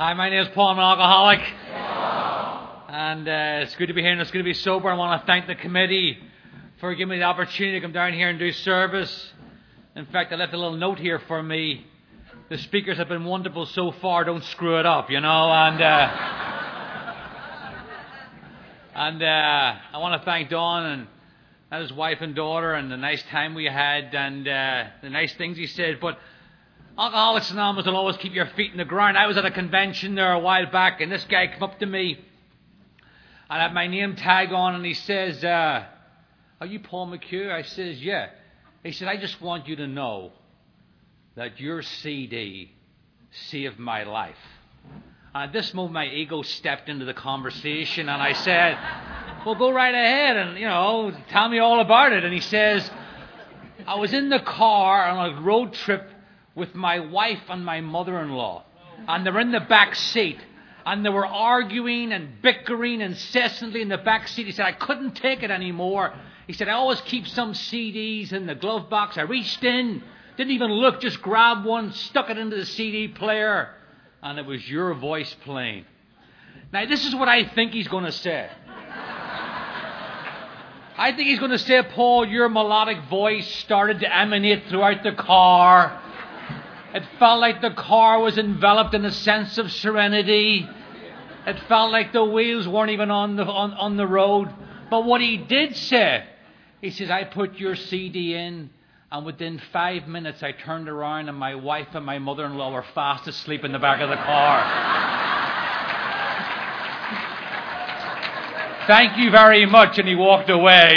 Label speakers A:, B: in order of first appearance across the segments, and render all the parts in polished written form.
A: Hi, my name is Paul. I'm an alcoholic. And it's good to be here and it's good to be sober. I want to thank the committee for giving me the opportunity to come down here and do service. In fact, I left a little note here for me. The speakers have been wonderful so far. Don't screw it up, you know. And I want to thank Don and his wife and daughter and the nice time we had and the nice things he said. But Alcoholics Anonymous will always keep your feet in the ground. I was at a convention there a while back, and this guy came up to me, and I had my name tag on, and he says, "Are you Paul McHugh?" I says, "Yeah." He said, "I just want you to know that your CD saved my life." And at this moment, my ego stepped into the conversation, and I said, "Well, go right ahead and, tell me all about it." And he says, "I was in the car on a road trip with my wife and my mother-in-law, and they were in the back seat, and they were arguing and bickering incessantly in the back seat." He said, "I couldn't take it anymore." He said, "I always keep some CDs in the glove box. I reached in, didn't even look, just grabbed one, stuck it into the CD player, and it was your voice playing." Now, this is what I think he's going to say. I think he's going to say, "Paul, your melodic voice started to emanate throughout the car. It felt like the car was enveloped in a sense of serenity. It felt like the wheels weren't even on the road." But what he did say, he says, "I put your CD in, and within 5 minutes I turned around and my wife and my mother-in-law were fast asleep in the back of the car." "Thank you very much." And he walked away,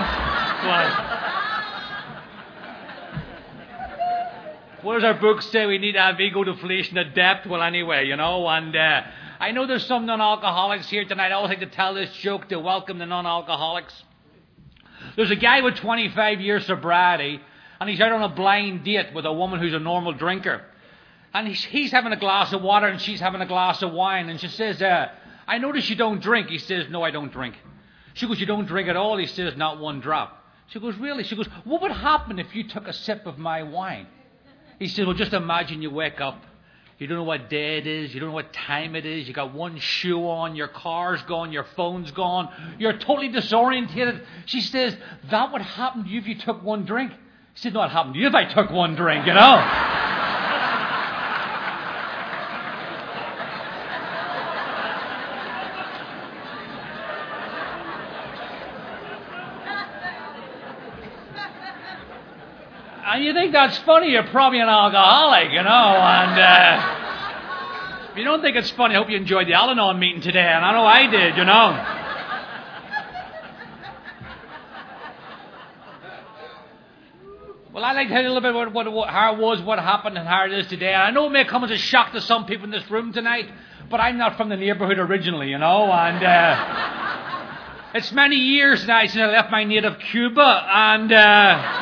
A: What does our book say? We need to have ego deflation at depth. Well, anyway, and I know there's some non-alcoholics here tonight. I always like to tell this joke to welcome the non-alcoholics. There's a guy with 25 years sobriety, and he's out on a blind date with a woman who's a normal drinker. And he's having a glass of water, and she's having a glass of wine. And she says, "I notice you don't drink." He says, "No, I don't drink." She goes, "You don't drink at all?" He says, "Not one drop." She goes, "Really?" She goes, "What would happen if you took a sip of my wine?" He said, "Well, just imagine you wake up. You don't know what day it is. You don't know what time it is. You got one shoe on. Your car's gone. Your phone's gone. You're totally disorientated." She says, "That would happen to you if you took one drink." He said, "No, it happened to you if I took one drink, And you think that's funny, you're probably an alcoholic, and if you don't think it's funny, I hope you enjoyed the Al-Anon meeting today, and I know I did, Well, I'd like to tell you a little bit about how it was, what happened, and how it is today. And I know it may come as a shock to some people in this room tonight, but I'm not from the neighbourhood originally, and it's many years now since I left my native Cuba, and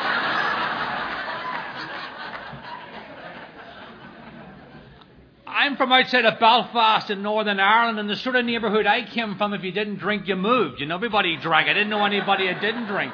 A: I'm from outside of Belfast in Northern Ireland, and the sort of neighbourhood I came from, if you didn't drink, you moved. Everybody drank. I didn't know anybody that didn't drink.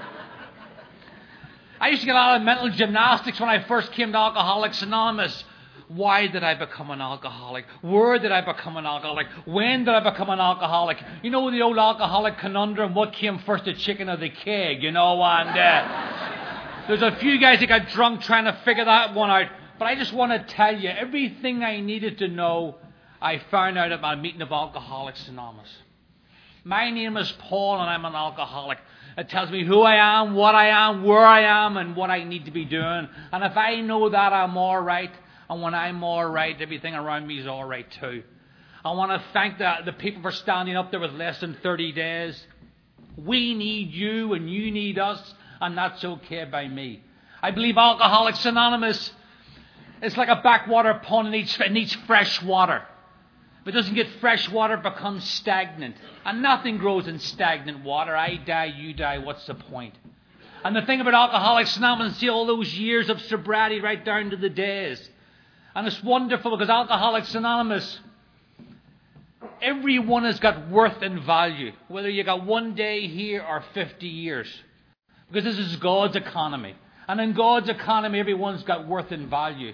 A: I used to get a lot of mental gymnastics when I first came to Alcoholics Anonymous. Why did I become an alcoholic? Where did I become an alcoholic? When did I become an alcoholic? The old alcoholic conundrum, what came first, the chicken or the keg, and there's a few guys that got drunk trying to figure that one out. But I just want to tell you, everything I needed to know, I found out at my meeting of Alcoholics Anonymous. My name is Paul, and I'm an alcoholic. It tells me who I am, what I am, where I am, and what I need to be doing. And if I know that, I'm all right. And when I'm all right, everything around me is all right too. I want to thank the people for standing up there with less than 30 days. We need you, and you need us, and that's okay by me. I believe Alcoholics Anonymous, it's like a backwater pond, it needs fresh water. If it doesn't get fresh water, it becomes stagnant. And nothing grows in stagnant water. I die, you die, what's the point? And the thing about Alcoholics Anonymous, see all those years of sobriety right down to the days. And it's wonderful because Alcoholics Anonymous, everyone has got worth and value. Whether you got 1 day here or 50 years. Because this is God's economy. And in God's economy, everyone's got worth and value.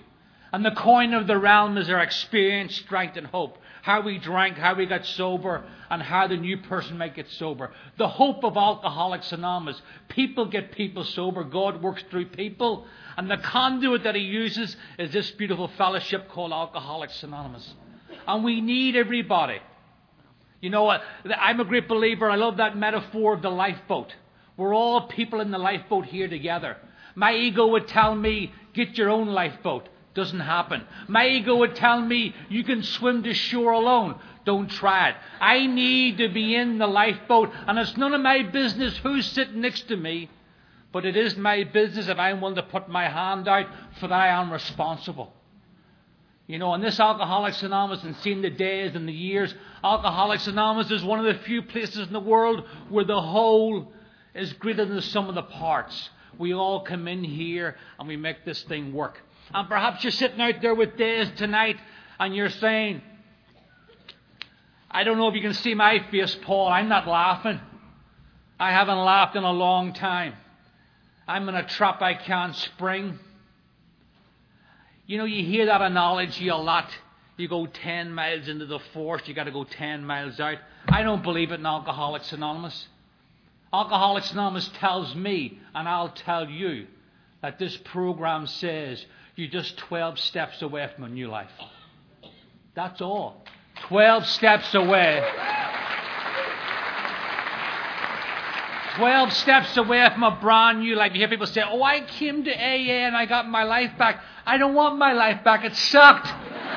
A: And the coin of the realm is our experience, strength, and hope. How we drank, how we got sober, and how the new person might get sober. The hope of Alcoholics Anonymous. People get people sober. God works through people. And the conduit that He uses is this beautiful fellowship called Alcoholics Anonymous. And we need everybody. You know what? I'm a great believer. I love that metaphor of the lifeboat. We're all people in the lifeboat here together. My ego would tell me, get your own lifeboat. Doesn't happen. My ego would tell me, you can swim to shore alone. Don't try it. I need to be in the lifeboat, and it's none of my business who's sitting next to me, but it is my business if I'm willing to put my hand out, for that I am responsible. You know, in this Alcoholics Anonymous, and seeing the days and the years, Alcoholics Anonymous is one of the few places in the world where the whole is greater than the sum of the parts. We all come in here and we make this thing work. And perhaps you're sitting out there with Days tonight and you're saying, I don't know if you can see my face, Paul. I'm not laughing. I haven't laughed in a long time. I'm in a trap I can't spring. You know, you hear that analogy a lot. You go 10 miles into the forest, you got to go 10 miles out. I don't believe it in Alcoholics Anonymous. Alcoholics Anonymous tells me, and I'll tell you, that this program says you're just 12 steps away from a new life. That's all. 12 steps away. 12 steps away from a brand new life. You hear people say, oh, I came to AA and I got my life back. I don't want my life back. It sucked.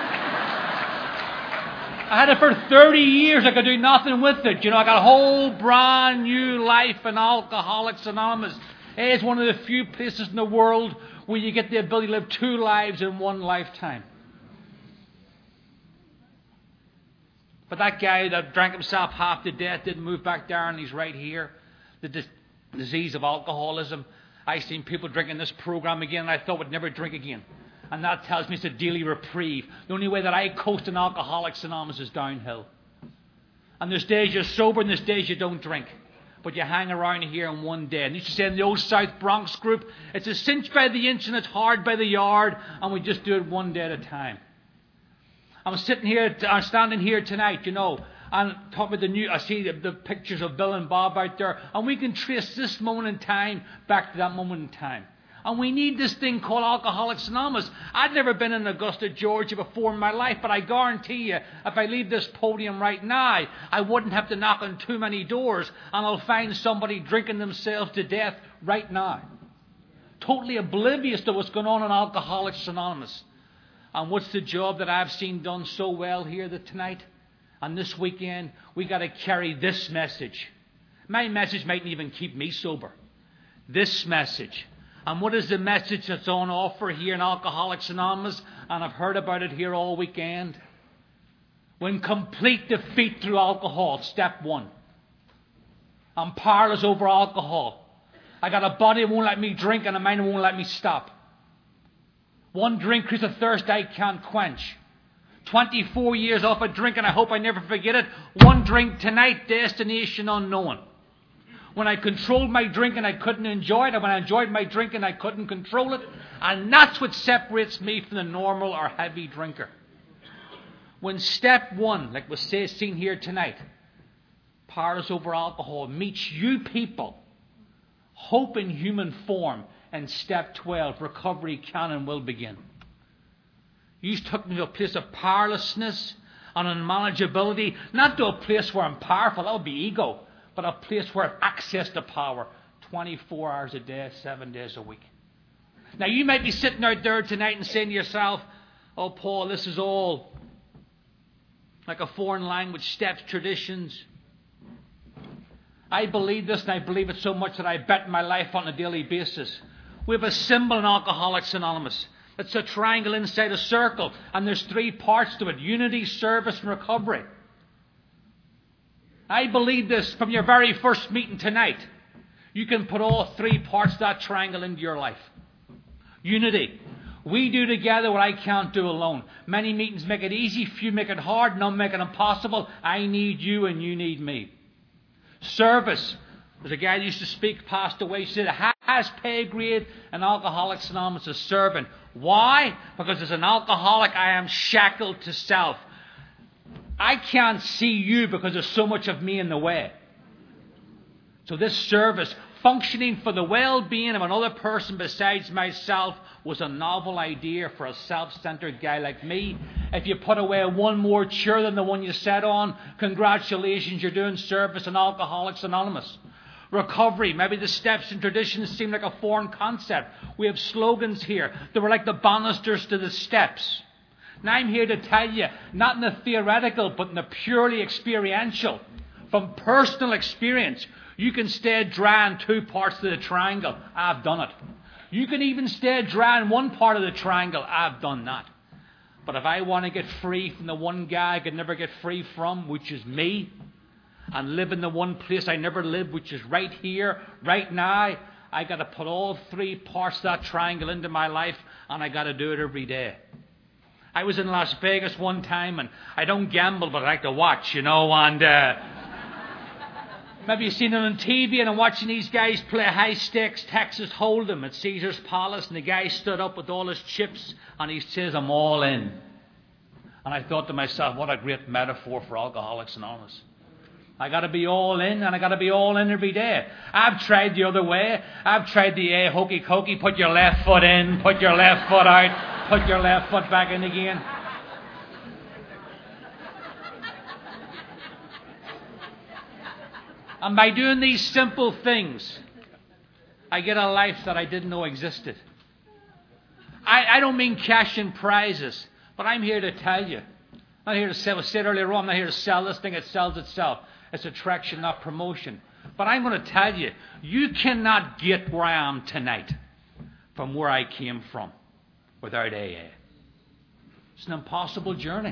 A: I had it for 30 years. I could do nothing with it. You know, I got a whole brand new life in Alcoholics Anonymous. AA is one of the few places in the world where you get the ability to live 2 lives in one lifetime. But that guy that drank himself half to death didn't move back down. He's right here. The disease of alcoholism. I've seen people drinking this program again, and I thought would never drink again. And that tells me it's a daily reprieve. The only way that I coast in Alcoholics Anonymous is downhill. And there's days you're sober and there's days you don't drink. But you hang around here in one day. And you used to say in the old South Bronx group, it's a cinch by the inch and it's hard by the yard, and we just do it one day at a time. I'm standing here tonight, you know, and talking about I see the pictures of Bill and Bob out there, and we can trace this moment in time back to that moment in time. And we need this thing called Alcoholics Anonymous. I'd never been in Augusta, Georgia before in my life, but I guarantee you, if I leave this podium right now, I wouldn't have to knock on too many doors, and I'll find somebody drinking themselves to death right now. Totally oblivious to what's going on in Alcoholics Anonymous. And what's the job that I've seen done so well here tonight? And this weekend, we got to carry this message. My message mightn't even keep me sober. This message. And what is the message that's on offer here in Alcoholics Anonymous? And I've heard about it here all weekend. When complete defeat through alcohol, step 1. I'm powerless over alcohol. I got a body that won't let me drink and a mind that won't let me stop. One drink creates a thirst I can't quench. 24 years off a drink, and I hope I never forget it. One drink tonight, destination unknown. When I controlled my drinking, I couldn't enjoy it. And when I enjoyed my drinking, I couldn't control it. And that's what separates me from the normal or heavy drinker. When step 1, like was seen here tonight, powerless over alcohol, meets you people, hope in human form, and step 12, recovery can and will begin. You took me to a place of powerlessness and unmanageability, not to a place where I'm powerful, that would be ego, but a place where I have access to power 24 hours a day, 7 days a week. Now, you might be sitting out there tonight and saying to yourself, oh, Paul, this is all like a foreign language, steps, traditions. I believe this, and I believe it so much that I bet my life on a daily basis. We have a symbol in Alcoholics Anonymous. It's a triangle inside a circle, and there's 3 parts to it: unity, service, and recovery. I believe this from your very first meeting tonight. You can put all 3 parts of that triangle into your life. Unity. We do together what I can't do alone. Many meetings make it easy, few make it hard, none make it impossible. I need you and you need me. Service. There's a guy who used to speak, passed away. He said, the highest pay grade in Alcoholics Anonymous is servant. Why? Because as an alcoholic, I am shackled to self. I can't see you because there's so much of me in the way. So this service, functioning for the well-being of another person besides myself, was a novel idea for a self-centered guy like me. If you put away one more chair than the one you sat on, congratulations, you're doing service in Alcoholics Anonymous. Recovery, maybe the steps and traditions seem like a foreign concept. We have slogans here. They were like the banisters to the steps. Now I'm here to tell you, not in the theoretical, but in the purely experiential. From personal experience, you can stay dry in two parts of the triangle. I've done it. You can even stay dry in one part of the triangle. I've done that. But if I want to get free from the one guy I could never get free from, which is me, and live in the one place I never lived, which is right here, right now, I got to put all three parts of that triangle into my life, and I got to do it every day. I was in Las Vegas one time, and I don't gamble, but I like to watch, and maybe you've seen it on TV, and I'm watching these guys play high-stakes Texas Hold'em at Caesar's Palace, and the guy stood up with all his chips, and he says, I'm all in. And I thought to myself, what a great metaphor for Alcoholics Anonymous. I got to be all in, and I got to be all in every day. I've tried the other way. I've tried the hokey cokey, put your left foot in, put your left foot out, put your left foot back in again. And by doing these simple things, I get a life that I didn't know existed. I don't mean cash and prizes, but I'm here to tell you. I'm not here to sell. I said earlier on, I'm not here to sell this thing. It sells itself. It's attraction, not promotion. But I'm going to tell you, you cannot get where I am tonight from where I came from without AA. It's an impossible journey.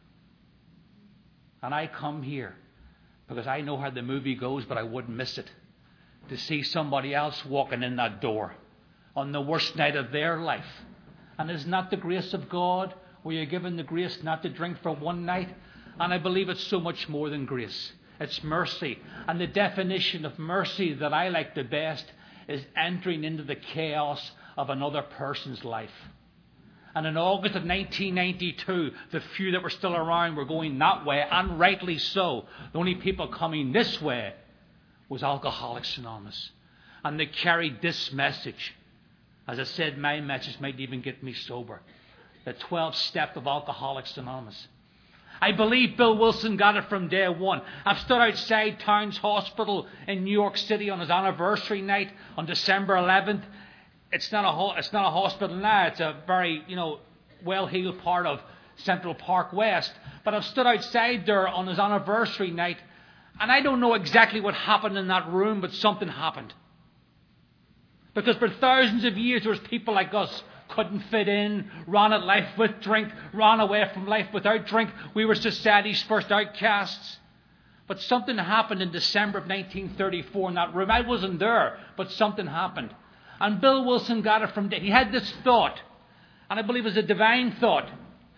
A: And I come here because I know how the movie goes, but I wouldn't miss it. To see somebody else walking in that door on the worst night of their life. And is not the grace of God where you're given the grace not to drink for one night? And I believe it's so much more than grace. It's mercy. And the definition of mercy that I like the best is entering into the chaos of another person's life. And in August of 1992, the few that were still around were going that way, and rightly so. The only people coming this way was Alcoholics Anonymous. And they carried this message. As I said, my message might even get me sober. The 12th step of Alcoholics Anonymous. I believe Bill Wilson got it from day one. I've stood outside Towns Hospital in New York City on his anniversary night on December 11th. It's not a hospital now. It's a very, well-heeled part of Central Park West. But I've stood outside there on his anniversary night, and I don't know exactly what happened in that room, but something happened. Because for thousands of years there was people like us, couldn't fit in, ran at life with drink, ran away from life without drink. We were society's first outcasts. But something happened in December of 1934 in that room. I wasn't there, but something happened. And Bill Wilson got it from... He had this thought, and I believe it was a divine thought.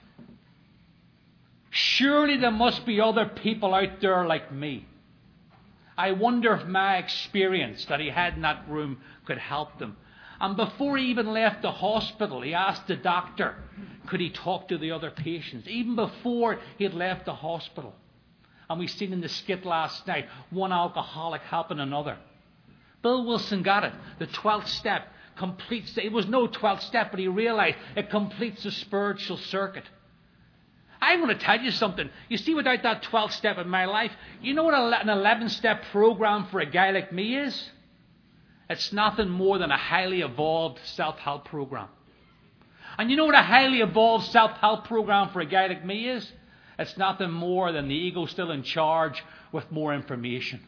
A: Surely there must be other people out there like me. I wonder if my experience that he had in that room could help them. And before he even left the hospital, he asked the doctor, could he talk to the other patients? Even before he had left the hospital. And we've seen in the skit last night, one alcoholic helping another. Bill Wilson got it. The 12th step completes... It was no 12th step, but he realized it completes the spiritual circuit. I'm going to tell you something. You see, without that 12th step in my life, you know what an 11-step program for a guy like me is? It's nothing more than a highly evolved self-help program. And you know what a highly evolved self-help program for a guy like me is? It's nothing more than the ego still in charge with more information.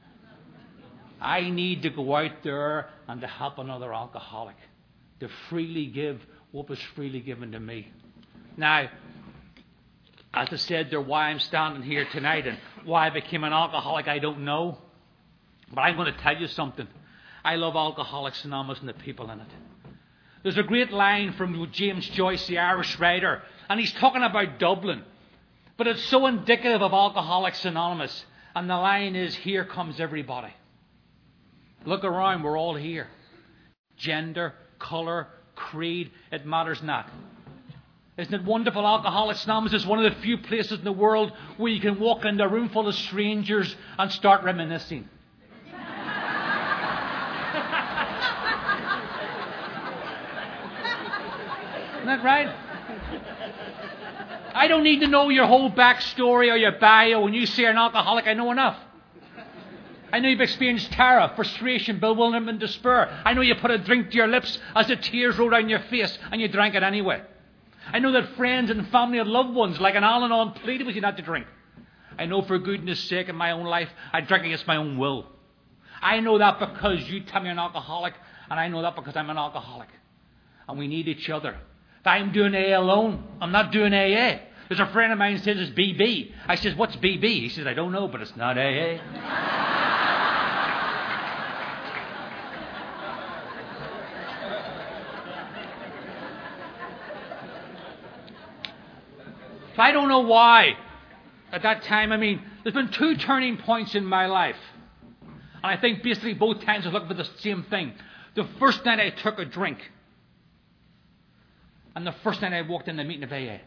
A: I need to go out there and to help another alcoholic. To freely give what was freely given to me. Now, as I said there, why I'm standing here tonight and why I became an alcoholic, I don't know. But I'm going to tell you something. I love Alcoholics Anonymous and the people in it. There's a great line from James Joyce, the Irish writer, and he's talking about Dublin. But it's so indicative of Alcoholics Anonymous. And the line is, here comes everybody. Look around, we're all here. Gender, colour, creed, it matters not. Isn't it wonderful? Alcoholics Anonymous is one of the few places in the world where you can walk into a room full of strangers and start reminiscing. Isn't that right? I don't need to know your whole backstory or your bio. When you say you're an alcoholic, I know enough. I know you've experienced terror, frustration, bewilderment, and despair. I know you put a drink to your lips as the tears rolled down your face and you drank it anyway. I know that friends and family and loved ones like an Al-Anon pleaded with you not to drink. I know for goodness sake in my own life, I drank against my own will. I know that because you tell me I'm an alcoholic, and I know that because I'm an alcoholic. And we need each other. If I'm doing AA alone, I'm not doing AA. There's a friend of mine who says it's BB. I says, what's BB? He says, I don't know, but it's not AA. I don't know why. At that time, there's been two turning points in my life. And I think basically both times I was looking for the same thing. The first night I took a drink. And the first night I walked in the meeting of AA.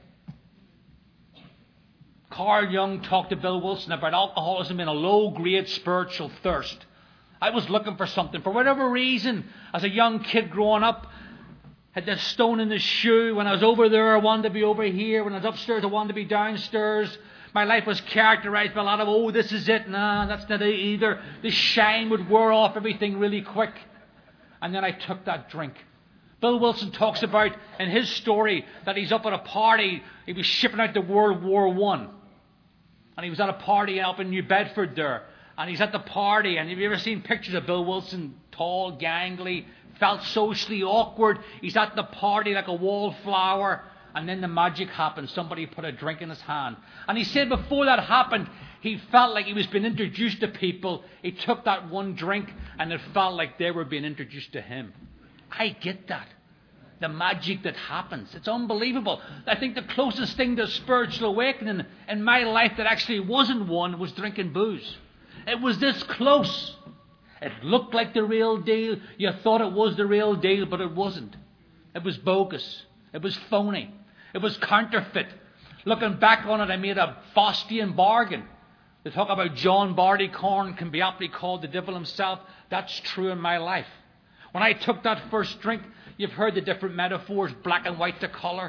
A: Carl Jung talked to Bill Wilson about alcoholism being a low-grade spiritual thirst. I was looking for something. For whatever reason, as a young kid growing up, had this stone in the shoe. When I was over there, I wanted to be over here. When I was upstairs, I wanted to be downstairs. My life was characterized by a lot of, this is it. Nah, that's not it either. The shine would wear off everything really quick. And then I took that drink. Bill Wilson talks about in his story that he's up at a party. He was shipping out to World War I. And he was at a party up in New Bedford there. And he's at the party. And have you ever seen pictures of Bill Wilson? Tall, gangly, felt socially awkward. He's at the party like a wallflower. And then the magic happened. Somebody put a drink in his hand. And he said before that happened, he felt like he was being introduced to people. He took that one drink and it felt like they were being introduced to him. I get that. The magic that happens. It's unbelievable. I think the closest thing to spiritual awakening in my life that actually wasn't one was drinking booze. It was this close. It looked like the real deal. You thought it was the real deal, but it wasn't. It was bogus. It was phony. It was counterfeit. Looking back on it, I made a Faustian bargain. They talk about John Barleycorn can be aptly called the devil himself. That's true in my life. When I took that first drink, you've heard the different metaphors, black and white to colour.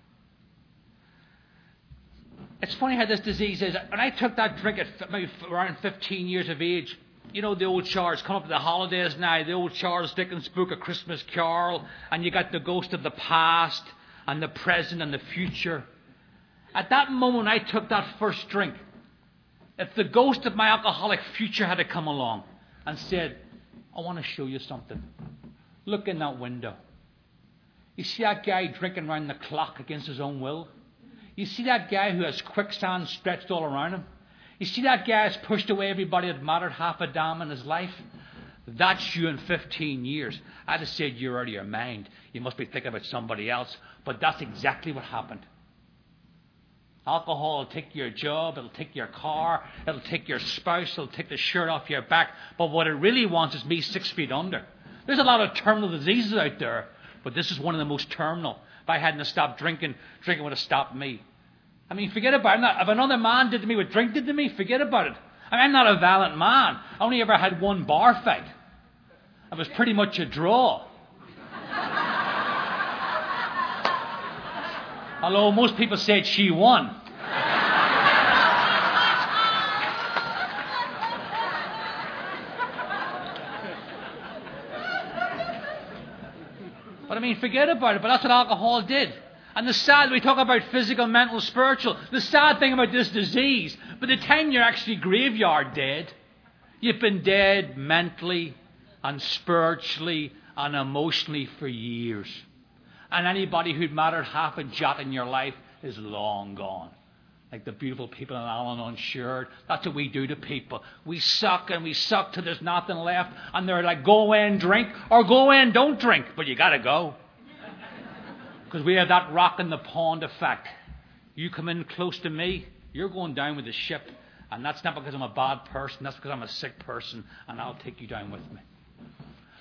A: It's funny how this disease is. When I took that drink at maybe around 15 years of age, you know the old Charles, come up to the holidays now, the old Charles Dickens book, A Christmas Carol, and you got the ghost of the past and the present and the future. At that moment I took that first drink, if the ghost of my alcoholic future had to come along and said, I want to show you something. Look in that window. You see that guy drinking round the clock against his own will? You see that guy who has quicksand stretched all around him? You see that guy who's pushed away everybody that mattered half a damn in his life? That's you in 15 years. I'd have said you're out of your mind. You must be thinking about somebody else. But that's exactly what happened. Alcohol will take your job, it'll take your car, it'll take your spouse, it'll take the shirt off your back. But what it really wants is me 6 feet under. There's a lot of terminal diseases out there, but this is one of the most terminal. If I hadn't stopped drinking would have stopped me. Forget about it. If another man did to me what drink did to me, forget about it. I'm not a violent man. I only ever had one bar fight. It was pretty much a draw. Although most people said she won. But forget about it. But that's what alcohol did. And we talk about physical, mental, spiritual. The sad thing about this disease, by the time you're actually graveyard dead, you've been dead mentally and spiritually and emotionally for years. And anybody who'd mattered half a jot in your life is long gone. Like the beautiful people in Al-Anon shared. That's what we do to people. We suck and we suck till there's nothing left. And they're like, go away and drink, or go away and don't drink. But you got to go. Because we have that rock in the pond effect. You come in close to me, you're going down with the ship. And that's not because I'm a bad person. That's because I'm a sick person. And I'll take you down with me.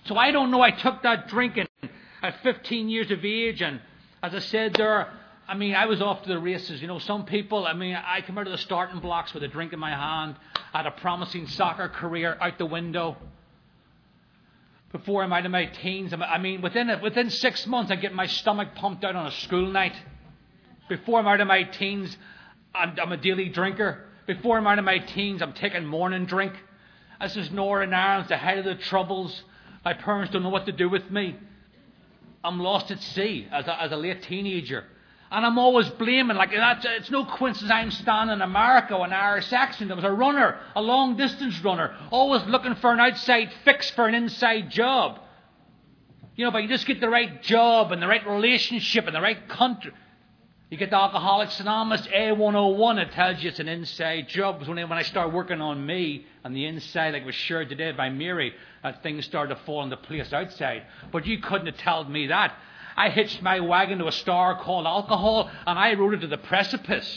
A: So I don't know. I took that drinking at 15 years of age, and as I said there, I was off to the races. Some people, I come out of the starting blocks with a drink in my hand. I had a promising soccer career out the window. Before I'm out of my teens, within 6 months, I get my stomach pumped out on a school night. Before I'm out of my teens, I'm a daily drinker. Before I'm out of my teens, I'm taking morning drink. This is Northern Ireland, the height of the troubles. My parents don't know what to do with me. I'm lost at sea as a late teenager. And I'm always blaming, it's no coincidence I'm standing in America with an Irish accent. I was a runner, a long distance runner, always looking for an outside fix for an inside job. If I can just get the right job and the right relationship and the right country. You get the Alcoholics Anonymous A101, it tells you it's an inside job. It was only when I started working on me on the inside, like was shared today by Mary, that things started to fall into place outside. But you couldn't have told me that. I hitched my wagon to a star called alcohol, and I rode it to the precipice,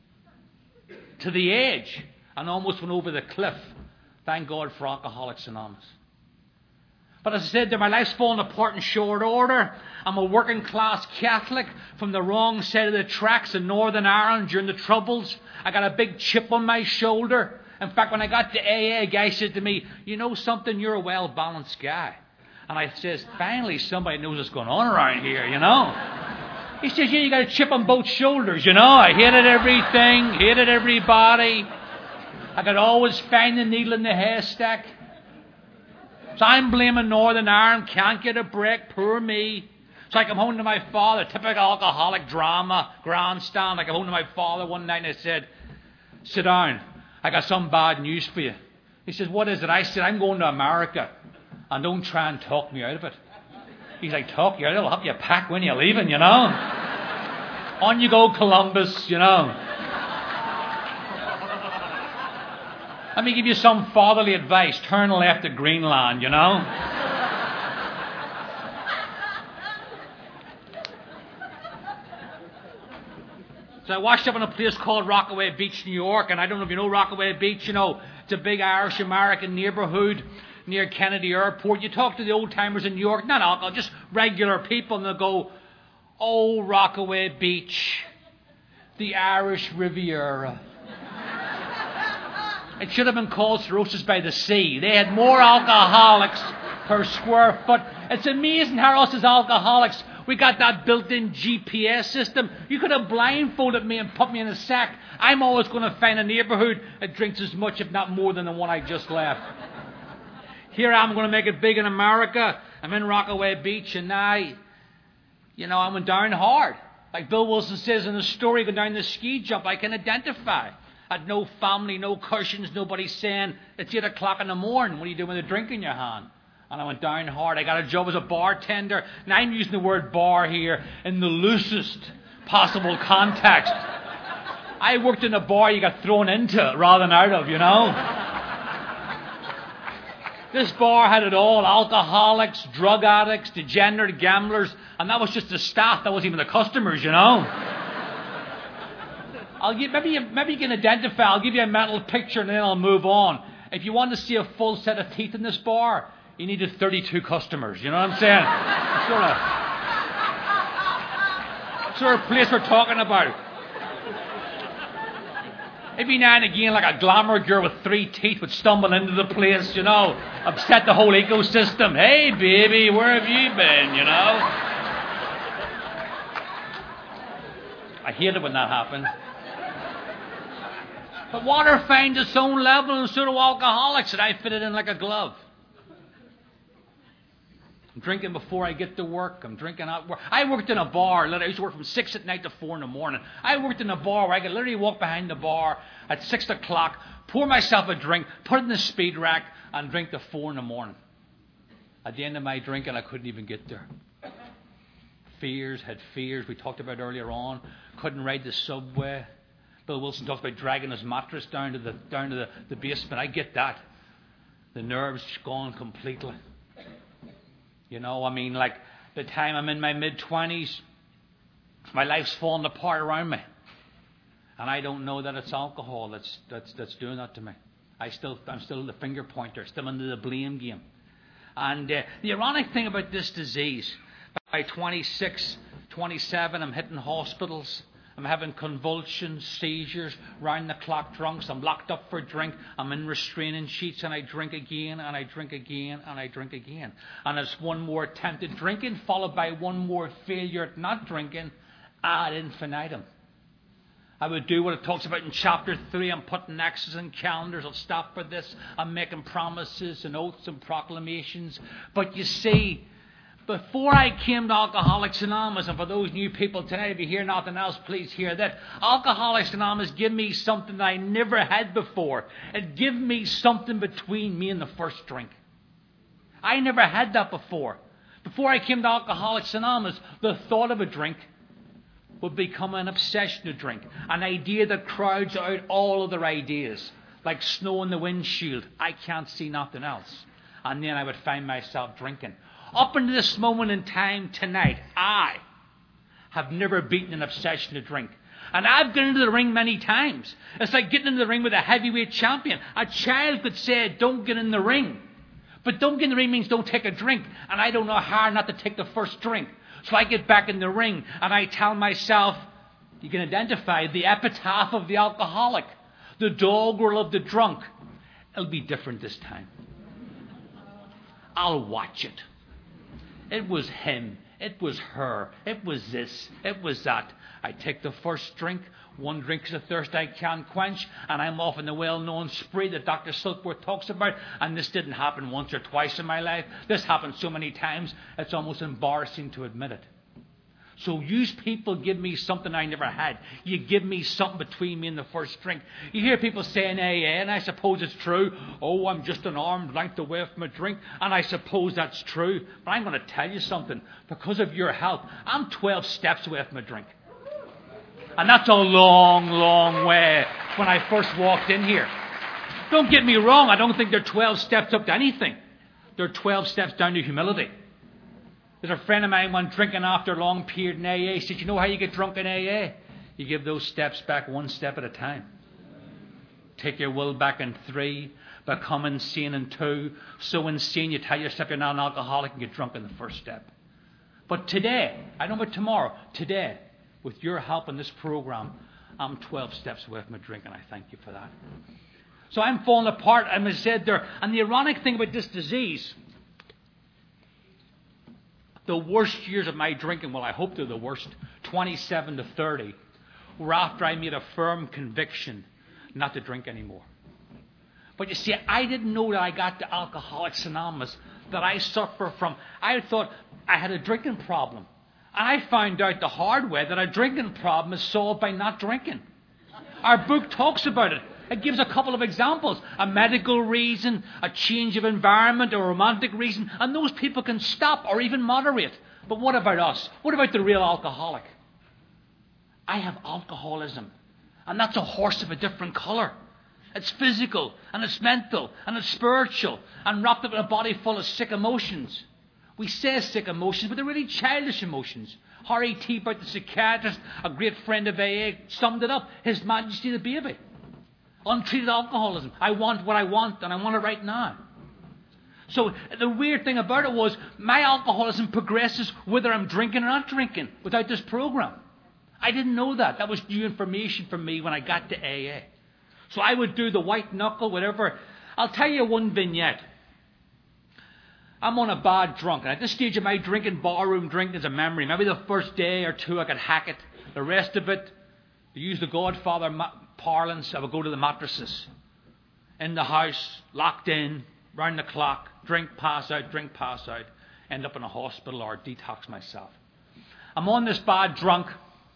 A: to the edge, and almost went over the cliff. Thank God for Alcoholics Anonymous. But as I said, my life's falling apart in short order. I'm a working class Catholic from the wrong side of the tracks in Northern Ireland during the Troubles. I got a big chip on my shoulder. In fact, when I got to AA, a guy said to me, "You know something, you're a well-balanced guy." And I says, finally somebody knows what's going on around here, He says, "Yeah, you got a chip on both shoulders, I hated everything, hated everybody. I could always find the needle in the haystack. So I'm blaming Northern Ireland, can't get a break, poor me." So I come home to my father, typical alcoholic drama, grandstand. I come home to my father one night and I said, "Sit down, I got some bad news for you." He says, "What is it?" I said, "I'm going to America, and don't try and talk me out of it." He's like, "Talk you out? It'll help you pack when you're leaving, On you go, Columbus, Let me give you some fatherly advice. Turn left at Greenland, So I washed up in a place called Rockaway Beach, New York. And I don't know if you know Rockaway Beach. It's a big Irish-American neighborhood near Kennedy Airport. You talk to the old-timers in New York, not alcohol, just regular people, and they'll go, "Oh, Rockaway Beach, the Irish Riviera." It should have been called Cirrhosis by the Sea. They had more alcoholics per square foot. It's amazing how us as alcoholics, we got that built-in GPS system. You could have blindfolded me and put me in a sack. I'm always going to find a neighborhood that drinks as much, if not more, than the one I just left. Here I'm going to make it big in America. I'm in Rockaway Beach, and now, I went down hard. Like Bill Wilson says in the story, going down the ski jump, I can identify. I had no family, no cushions, nobody saying, "It's 8 o'clock in the morning, what are you doing with a drink in your hand?" And I went down hard. I got a job as a bartender. Now I'm using the word bar here in the loosest possible context. I worked in a bar you got thrown into rather than out of, This bar had it all: alcoholics, drug addicts, degenerate gamblers, and that was just the staff. That wasn't even the customers, maybe you can identify. I'll give you a mental picture and then I'll move on. If you want to see a full set of teeth in this bar, you needed 32 customers. You know what I'm saying? Sort of place we're talking about. Every now and again, like a glamour girl with 3 teeth would stumble into the place, upset the whole ecosystem. "Hey, baby, where have you been, I hate it when that happens. But water finds its own level, and so do alcoholics, and I fit it in like a glove. I'm drinking before I get to work. I'm drinking out work. I worked in a bar. I used to work from 6 at night to 4 in the morning. I worked in a bar where I could literally walk behind the bar at 6 o'clock, pour myself a drink, put it in the speed rack, and drink to 4 in the morning. At the end of my drinking, I couldn't even get there. Had fears we talked about earlier on. Couldn't ride the subway. Bill Wilson talks about dragging his mattress down to the basement. I get that. The nerves gone completely. Like the time I'm in my mid-20s, my life's falling apart around me. And I don't know that it's alcohol that's doing that to me. I'm still the finger pointer, still into the blame game. And the ironic thing about this disease, by 26, 27, I'm hitting hospitals. I'm having convulsions, seizures, round-the-clock drunks. I'm locked up for drink. I'm in restraining sheets, and I drink again, and I drink again, and I drink again. And it's one more attempt at drinking, followed by one more failure at not drinking, ad infinitum. I would do what it talks about in chapter 3. I'm putting X's in calendars. I'll stop for this. I'm making promises and oaths and proclamations. But you see, before I came to Alcoholics Anonymous, and for those new people tonight, if you hear nothing else, please hear that. Alcoholics Anonymous gave me something that I never had before. It gave me something between me and the first drink. I never had that before. Before I came to Alcoholics Anonymous, the thought of a drink would become an obsession to drink. An idea that crowds out all other ideas. Like snow in the windshield. I can't see nothing else. And then I would find myself drinking. Up until this moment in time tonight, I have never beaten an obsession to drink. And I've gone into the ring many times. It's like getting into the ring with a heavyweight champion. A child could say, don't get in the ring. But don't get in the ring means don't take a drink. And I don't know how not to take the first drink. So I get back in the ring and I tell myself, you can identify the epitaph of the alcoholic, the doggerel of the drunk. It'll be different this time. I'll watch it. It was him. It was her. It was this. It was that. I take the first drink. One drink is a thirst I can't quench. And I'm off in the well-known spree that Dr. Silkworth talks about. And this didn't happen once or twice in my life. This happened so many times, it's almost embarrassing to admit it. So you people give me something I never had. You give me something between me and the first drink. You hear people saying AA, and I suppose it's true. Oh, I'm just an arm's length away from a drink. And I suppose that's true. But I'm going to tell you something. Because of your help, I'm 12 steps away from a drink. And that's a long, long way when I first walked in here. Don't get me wrong. I don't think they're 12 steps up to anything. They're 12 steps down to humility. There's a friend of mine went drinking after a long period in AA. He said, you know how you get drunk in AA? You give those steps back one step at a time. Take your will back in 3. Become insane in 2. So insane you tell yourself you're not an alcoholic and get drunk in the first step. But today, I don't know about tomorrow, today, with your help in this program, I'm 12 steps away from a drink, and I thank you for that. So I'm falling apart, as I said there. And the ironic thing about this disease, the worst years of my drinking, well, I hope they're the worst, 27 to 30, were after I made a firm conviction not to drink anymore. But you see, I didn't know that I got to Alcoholics Anonymous, that I suffer from. I thought I had a drinking problem. And I found out the hard way that a drinking problem is solved by not drinking. Our book talks about it. It gives a couple of examples. A medical reason, a change of environment, a romantic reason. And those people can stop or even moderate. But what about us? What about the real alcoholic? I have alcoholism. And that's a horse of a different colour. It's physical, and it's mental, and it's spiritual, and wrapped up in a body full of sick emotions. We say sick emotions, but they're really childish emotions. Harry Teabart, the psychiatrist, a great friend of AA, summed it up. His Majesty the Baby. Untreated alcoholism. I want what I want, and I want it right now. So the weird thing about it was my alcoholism progresses whether I'm drinking or not drinking without this program. I didn't know that. That was new information for me when I got to AA. So I would do the white knuckle, whatever. I'll tell you one vignette. I'm on a bad drunk. And at this stage of my drinking, barroom drinking is a memory. Maybe the first day or two I could hack it. The rest of it, to use the Godfather parlance, I would go to the mattresses. In the house, locked in, round the clock, drink, pass out, end up in a hospital or detox myself. I'm on this bad drunk,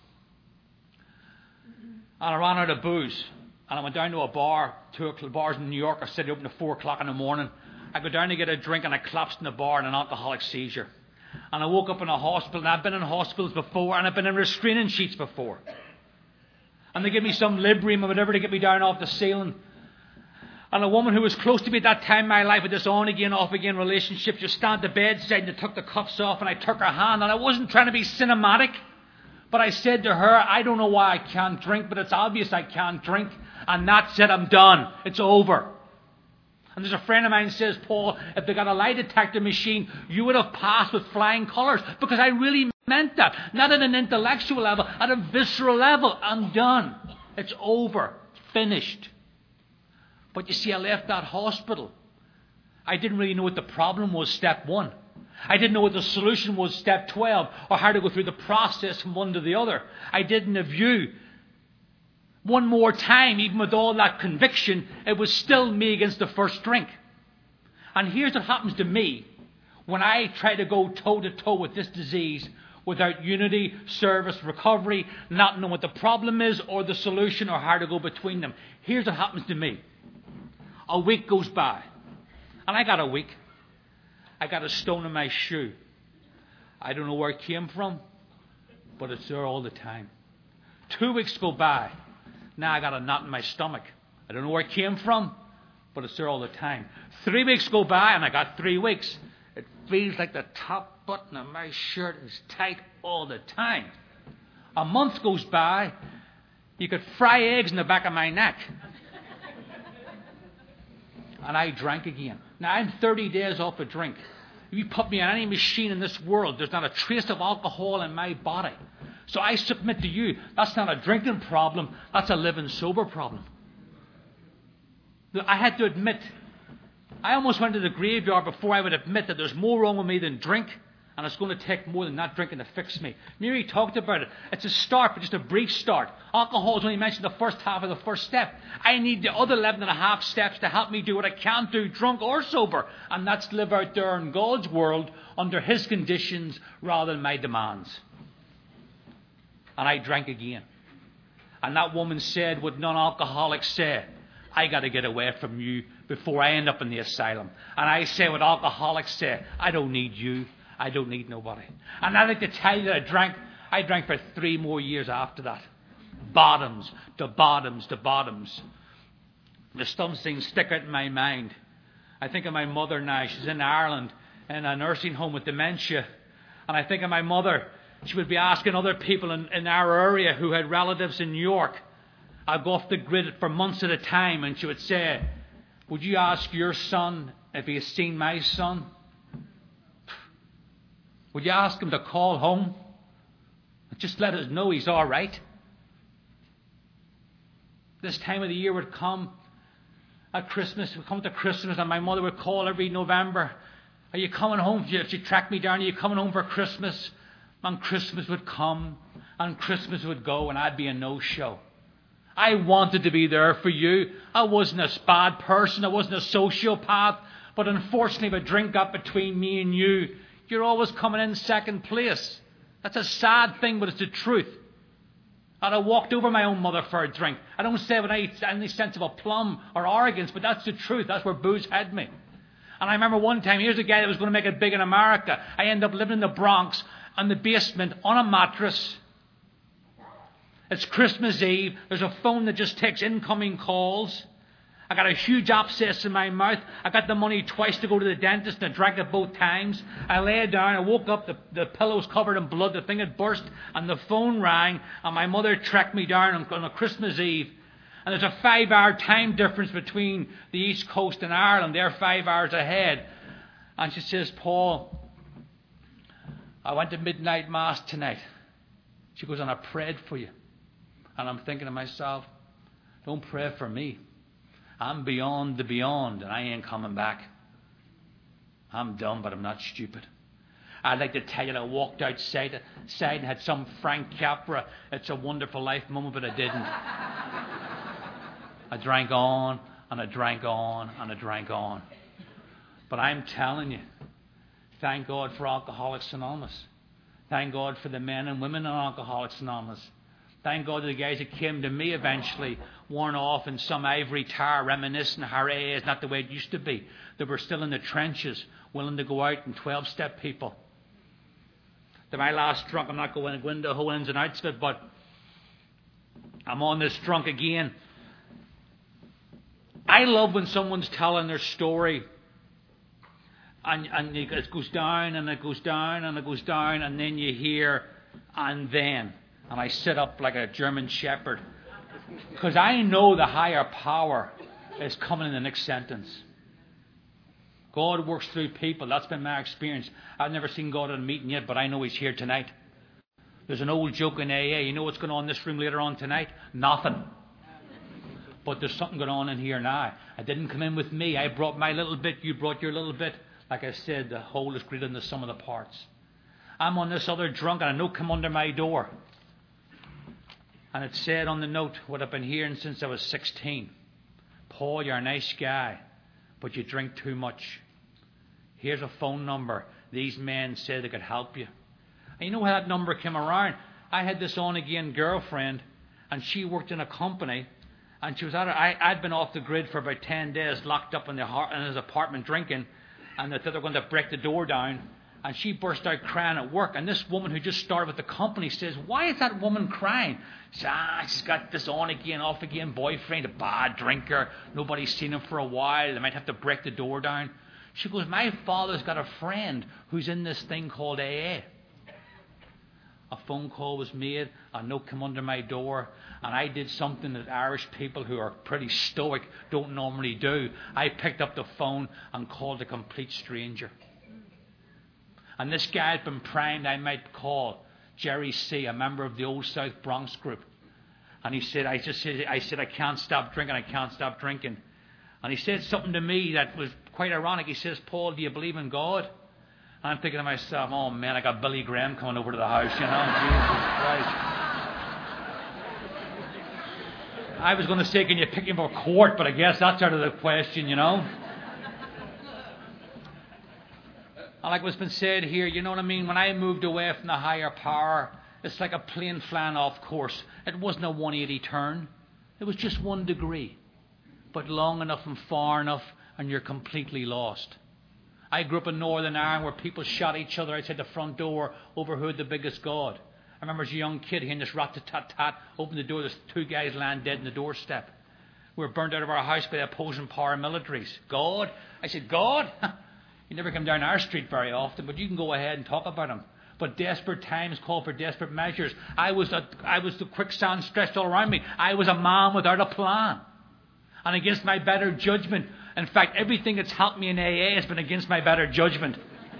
A: and I ran out of booze. And I went down to a bar, 2 o'clock, bars in New York are steady open at 4 o'clock in the morning. I go down to get a drink and I collapsed in the bar in an alcoholic seizure. And I woke up in a hospital, and I've been in hospitals before, and I've been in restraining sheets before. And they give me some Librium or whatever to get me down off the ceiling. And a woman who was close to me at that time in my life with this on again, off again relationship just stand at the bedside and they took the cuffs off and I took her hand. And I wasn't trying to be cinematic, but I said to her, I don't know why I can't drink, but it's obvious I can't drink. And that's it, I'm done. It's over. And there's a friend of mine says, Paul, if they got a lie detector machine, you would have passed with flying colours. Because I really meant that. Not at an intellectual level, at a visceral level. I'm done. It's over. Finished. But you see, I left that hospital. I didn't really know what the problem was, step 1. I didn't know what the solution was, step 12, or how to go through the process from one to the other. I didn't have you. One more time, even with all that conviction, it was still me against the first drink. And here's what happens to me when I try to go toe-to-toe with this disease without unity, service, recovery, not knowing what the problem is or the solution or how to go between them. Here's what happens to me. A week goes by. And I got a week. I got a stone in my shoe. I don't know where it came from, but it's there all the time. 2 weeks go by. Now I got a knot in my stomach. I don't know where it came from, but it's there all the time. 3 weeks go by and I got 3 weeks. It feels like the top button of my shirt is tight all the time. A month goes by. You could fry eggs in the back of my neck. And I drank again. Now I'm 30 days off a drink. If you put me on any machine in this world, there's not a trace of alcohol in my body. So I submit to you, that's not a drinking problem, that's a living sober problem. I had to admit, I almost went to the graveyard before I would admit that there's more wrong with me than drink, and it's going to take more than not drinking to fix me. Mary talked about it. It's a start, but just a brief start. Alcohol is only mentioned the first half of the first step. I need the other 11 and a half steps to help me do what I can't do, drunk or sober, and that's live out there in God's world under His conditions rather than my demands. And I drank again. And that woman said what non-alcoholics say, I got to get away from you before I end up in the asylum. And I say what alcoholics say, I don't need you. I don't need nobody. And I'd like to tell you that I drank for 3 more years after that. Bottoms to bottoms to bottoms. There's some things stick out in my mind. I think of my mother now. She's in Ireland in a nursing home with dementia. And I think of my mother. She would be asking other people in our area who had relatives in New York. I'd go off the grid for months at a time, and she would say, would you ask your son if he has seen my son? Would you ask him to call home? Just let us know he's all right. This time of the year would come at Christmas. We'd come to Christmas, and my mother would call every November. Are you coming home? She'd track me down. Are you coming home for Christmas? And Christmas would come, and Christmas would go, and I'd be a no-show. I wanted to be there for you. I wasn't a bad person. I wasn't a sociopath. But unfortunately, if a drink got between me and you, you're always coming in second place. That's a sad thing, but it's the truth. And I walked over my own mother for a drink. I don't say it with any sense of aplomb or arrogance, but that's the truth. That's where booze had me. And I remember one time, here's a guy that was going to make it big in America. I ended up living in the Bronx, in the basement, on a mattress. It's Christmas Eve. There's a phone that just takes incoming calls. I got a huge abscess in my mouth. I got the money twice to go to the dentist, and I drank it both times. I lay down. I woke up. The pillow's covered in blood. The thing had burst, and the phone rang, and my mother tracked me down on a Christmas Eve. And there's a 5-hour time difference between the East Coast and Ireland. They're 5 hours ahead. And she says, Paul, I went to midnight mass tonight. She goes, and I prayed for you. And I'm thinking to myself, don't pray for me. I'm beyond the beyond, and I ain't coming back. I'm dumb, but I'm not stupid. I'd like to tell you that I walked outside and had some Frank Capra, It's a Wonderful Life moment, but I didn't. I drank on, and I drank on, and I drank on. But I'm telling you, thank God for Alcoholics Anonymous. Thank God for the men and women in Alcoholics Anonymous. Thank God the guys that came to me eventually weren't off in some ivory tower reminiscing how AA is not the way it used to be. They were still in the trenches, willing to go out and 12-step people. To my last drunk, I'm not going to go into the whole ins and outs of it, but I'm on this drunk again. I love when someone's telling their story and it goes down and it goes down and it goes down, and then you hear, and then. And I sit up like a German shepherd, because I know the higher power is coming in the next sentence. God works through people. That's been my experience. I've never seen God at a meeting yet, but I know He's here tonight. There's an old joke in AA. You know what's going on in this room later on tonight? Nothing. But there's something going on in here now. I didn't come in with me. I brought my little bit. You brought your little bit. Like I said, the whole is greater than the sum of the parts. I'm on this other drunk, and a note come under my door. And it said on the note what I've been hearing since I was 16. Paul, you're a nice guy, but you drink too much. Here's a phone number. These men said they could help you. And you know how that number came around? I had this on-again girlfriend, and she worked in a company, and she was I'd been off the grid for about 10 days, locked up in his apartment drinking, and they thought they were going to break the door down. And she burst out crying at work. And this woman who just started with the company says, why is that woman crying? She says, she's got this on-again, off-again boyfriend, a bad drinker. Nobody's seen him for a while. They might have to break the door down. She goes, my father's got a friend who's in this thing called AA. A phone call was made. A note came under my door. And I did something that Irish people who are pretty stoic don't normally do. I picked up the phone and called a complete stranger. And this guy had been primed I might call Jerry C., a member of the Old South Bronx group. And he said, I said, I can't stop drinking, I can't stop drinking. And he said something to me that was quite ironic. He says, Paul, do you believe in God? And I'm thinking to myself, oh man, I got Billy Graham coming over to the house, you know. Jesus Christ. I was going to say, can you pick him for court? But I guess that's out of the question, you know. And like what's been said here, you know what I mean? When I moved away from the higher power, it's like a plane flying off course. It wasn't a 180 turn. It was just 1 degree. But long enough and far enough, and you're completely lost. I grew up in Northern Ireland where people shot each other outside the front door over who had the biggest God. I remember as a young kid hearing this rat-tat-tat, opened the door, there's 2 guys lying dead in the doorstep. We were burnt out of our house by the opposing paramilitaries. God? I said, God? You never come down our street very often, but you can go ahead and talk about him. But desperate times call for desperate measures. I was the quicksand stretched all around me. I was a man without a plan. And against my better judgment. In fact, everything that's helped me in AA has been against my better judgment.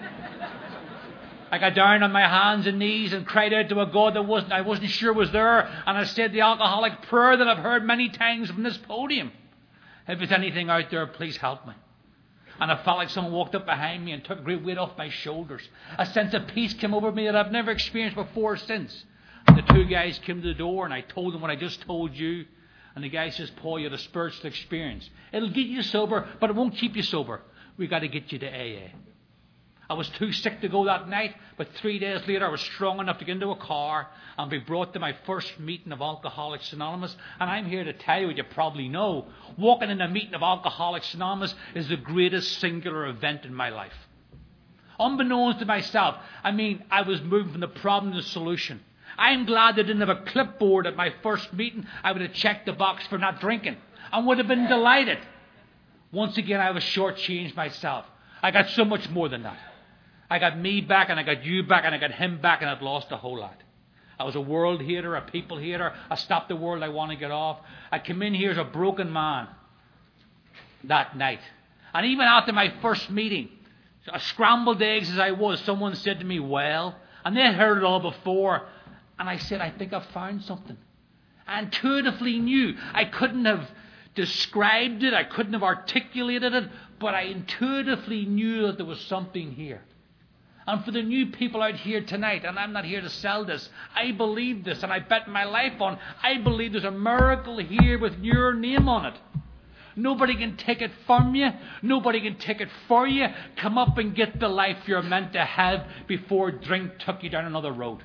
A: I got down on my hands and knees and cried out to a God that I wasn't sure was there. And I said the alcoholic prayer that I've heard many times from this podium. If there's anything out there, please help me. And I felt like someone walked up behind me and took a great weight off my shoulders. A sense of peace came over me that I've never experienced before or since. And the 2 guys came to the door and I told them what I just told you. And the guy says, Paul, you had a spiritual experience. It'll get you sober, but it won't keep you sober. We've got to get you to AA. I was too sick to go that night, but 3 days later I was strong enough to get into a car and be brought to my first meeting of Alcoholics Anonymous. And I'm here to tell you what you probably know. Walking in a meeting of Alcoholics Anonymous is the greatest singular event in my life. Unbeknownst to myself, I was moving from the problem to the solution. I'm glad I didn't have a clipboard at my first meeting. I would have checked the box for not drinking and would have been delighted. Once again, I was shortchanged myself. I got so much more than that. I got me back, and I got you back, and I got him back, and I'd lost a whole lot. I was a world hater, a people hater. I stopped the world I want to get off. I came in here as a broken man that night. And even after my first meeting, a scrambled eggs as I was, someone said to me, well, and they had heard it all before. And I said, I think I've found something. I intuitively knew. I couldn't have described it. I couldn't have articulated it. But I intuitively knew that there was something here. And for the new people out here tonight, and I'm not here to sell this, I believe this and I bet my life on, I believe there's a miracle here with your name on it. Nobody can take it from you. Nobody can take it for you. Come up and get the life you're meant to have before drink took you down another road.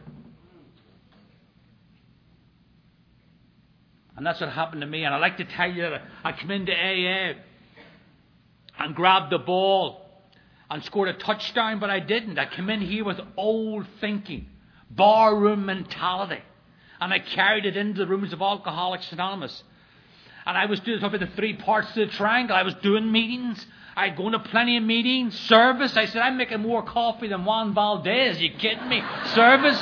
A: And that's what happened to me. And I'd like to tell you that I came into AA and grabbed the ball and scored a touchdown, but I didn't. I came in here with old thinking, barroom mentality. And I carried it into the rooms of Alcoholics Anonymous. And I was doing probably the 3 parts of the triangle. I was doing meetings. I'd go to plenty of meetings. Service. I said, I'm making more coffee than Juan Valdez. You kidding me? Service.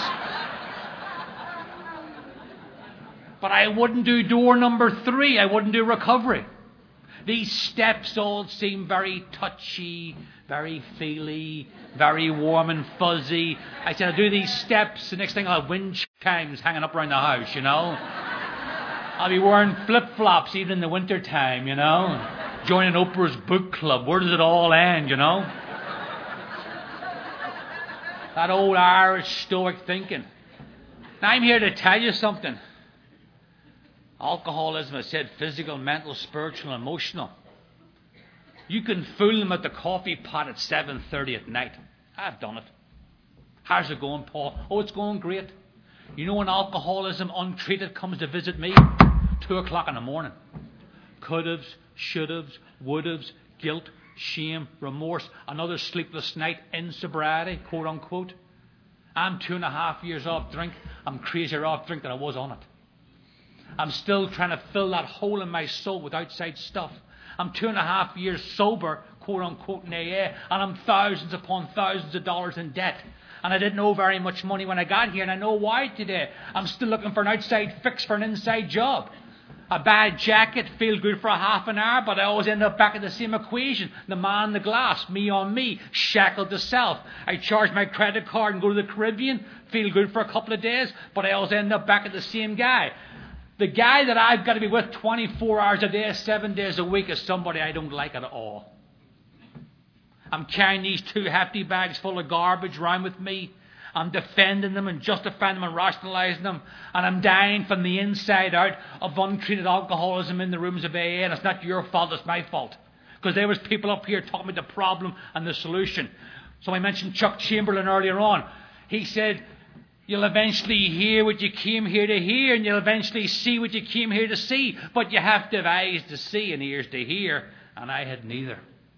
A: But I wouldn't do door number 3. I wouldn't do recovery. These steps all seem very touchy, very feely, very warm and fuzzy. I said, I'll do these steps. The next thing I'll have wind chimes hanging up around the house, you know. I'll be wearing flip-flops even in the winter time, you know. Joining Oprah's book club. Where does it all end, you know? That old Irish stoic thinking. Now I'm here to tell you something. Alcoholism, I said, physical, mental, spiritual, emotional. You can fool them at the coffee pot at 7:30 at night. I've done it. How's it going, Paul? Oh, it's going great. You know when alcoholism untreated comes to visit me? 2 o'clock in the morning. Could-haves, should-haves, would-haves, guilt, shame, remorse, another sleepless night in sobriety, quote unquote. I'm 2.5 years off drink. I'm crazier off drink than I was on it. I'm still trying to fill that hole in my soul with outside stuff. I'm 2.5 years sober, quote unquote, in AA, and I'm thousands upon thousands of dollars in debt. And I didn't owe very much money when I got here, and I know why today. I'm still looking for an outside fix for an inside job. A bad jacket, feel good for a half an hour, but I always end up back at the same equation. The man, the glass, me on me, shackled to self. I charge my credit card and go to the Caribbean, feel good for a couple of days, but I always end up back at the same guy. The guy that I've got to be with 24 hours a day, 7 days a week is somebody I don't like at all. I'm carrying these 2 hefty bags full of garbage around with me. I'm defending them and justifying them and rationalising them. And I'm dying from the inside out of untreated alcoholism in the rooms of AA. And it's not your fault, it's my fault. Because there was people up here talking about the problem and the solution. So I mentioned Chuck Chamberlain earlier on. He said, you'll eventually hear what you came here to hear, and you'll eventually see what you came here to see. But you have to have eyes to see and ears to hear. And I had neither.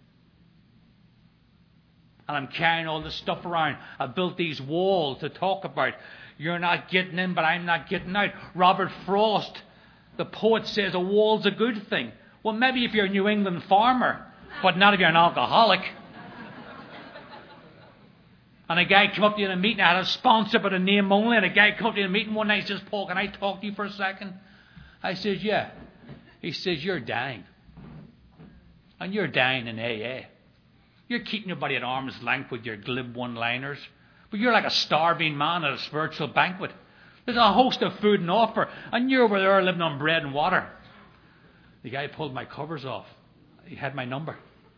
A: And I'm carrying all this stuff around. I built these walls to talk about. You're not getting in, but I'm not getting out. Robert Frost, the poet, says a wall's a good thing. Well, maybe if you're a New England farmer, but not if you're an alcoholic. And a guy came up to you in a meeting. I had a sponsor, but a name only. And a guy came up to you in a meeting one night and says, Paul, can I talk to you for a second? I said, yeah. He says, you're dying. And you're dying in AA. You're keeping your body at arm's length with your glib one-liners. But you're like a starving man at a spiritual banquet. There's a host of food and offer. And you're over there living on bread and water. The guy pulled my covers off. He had my number.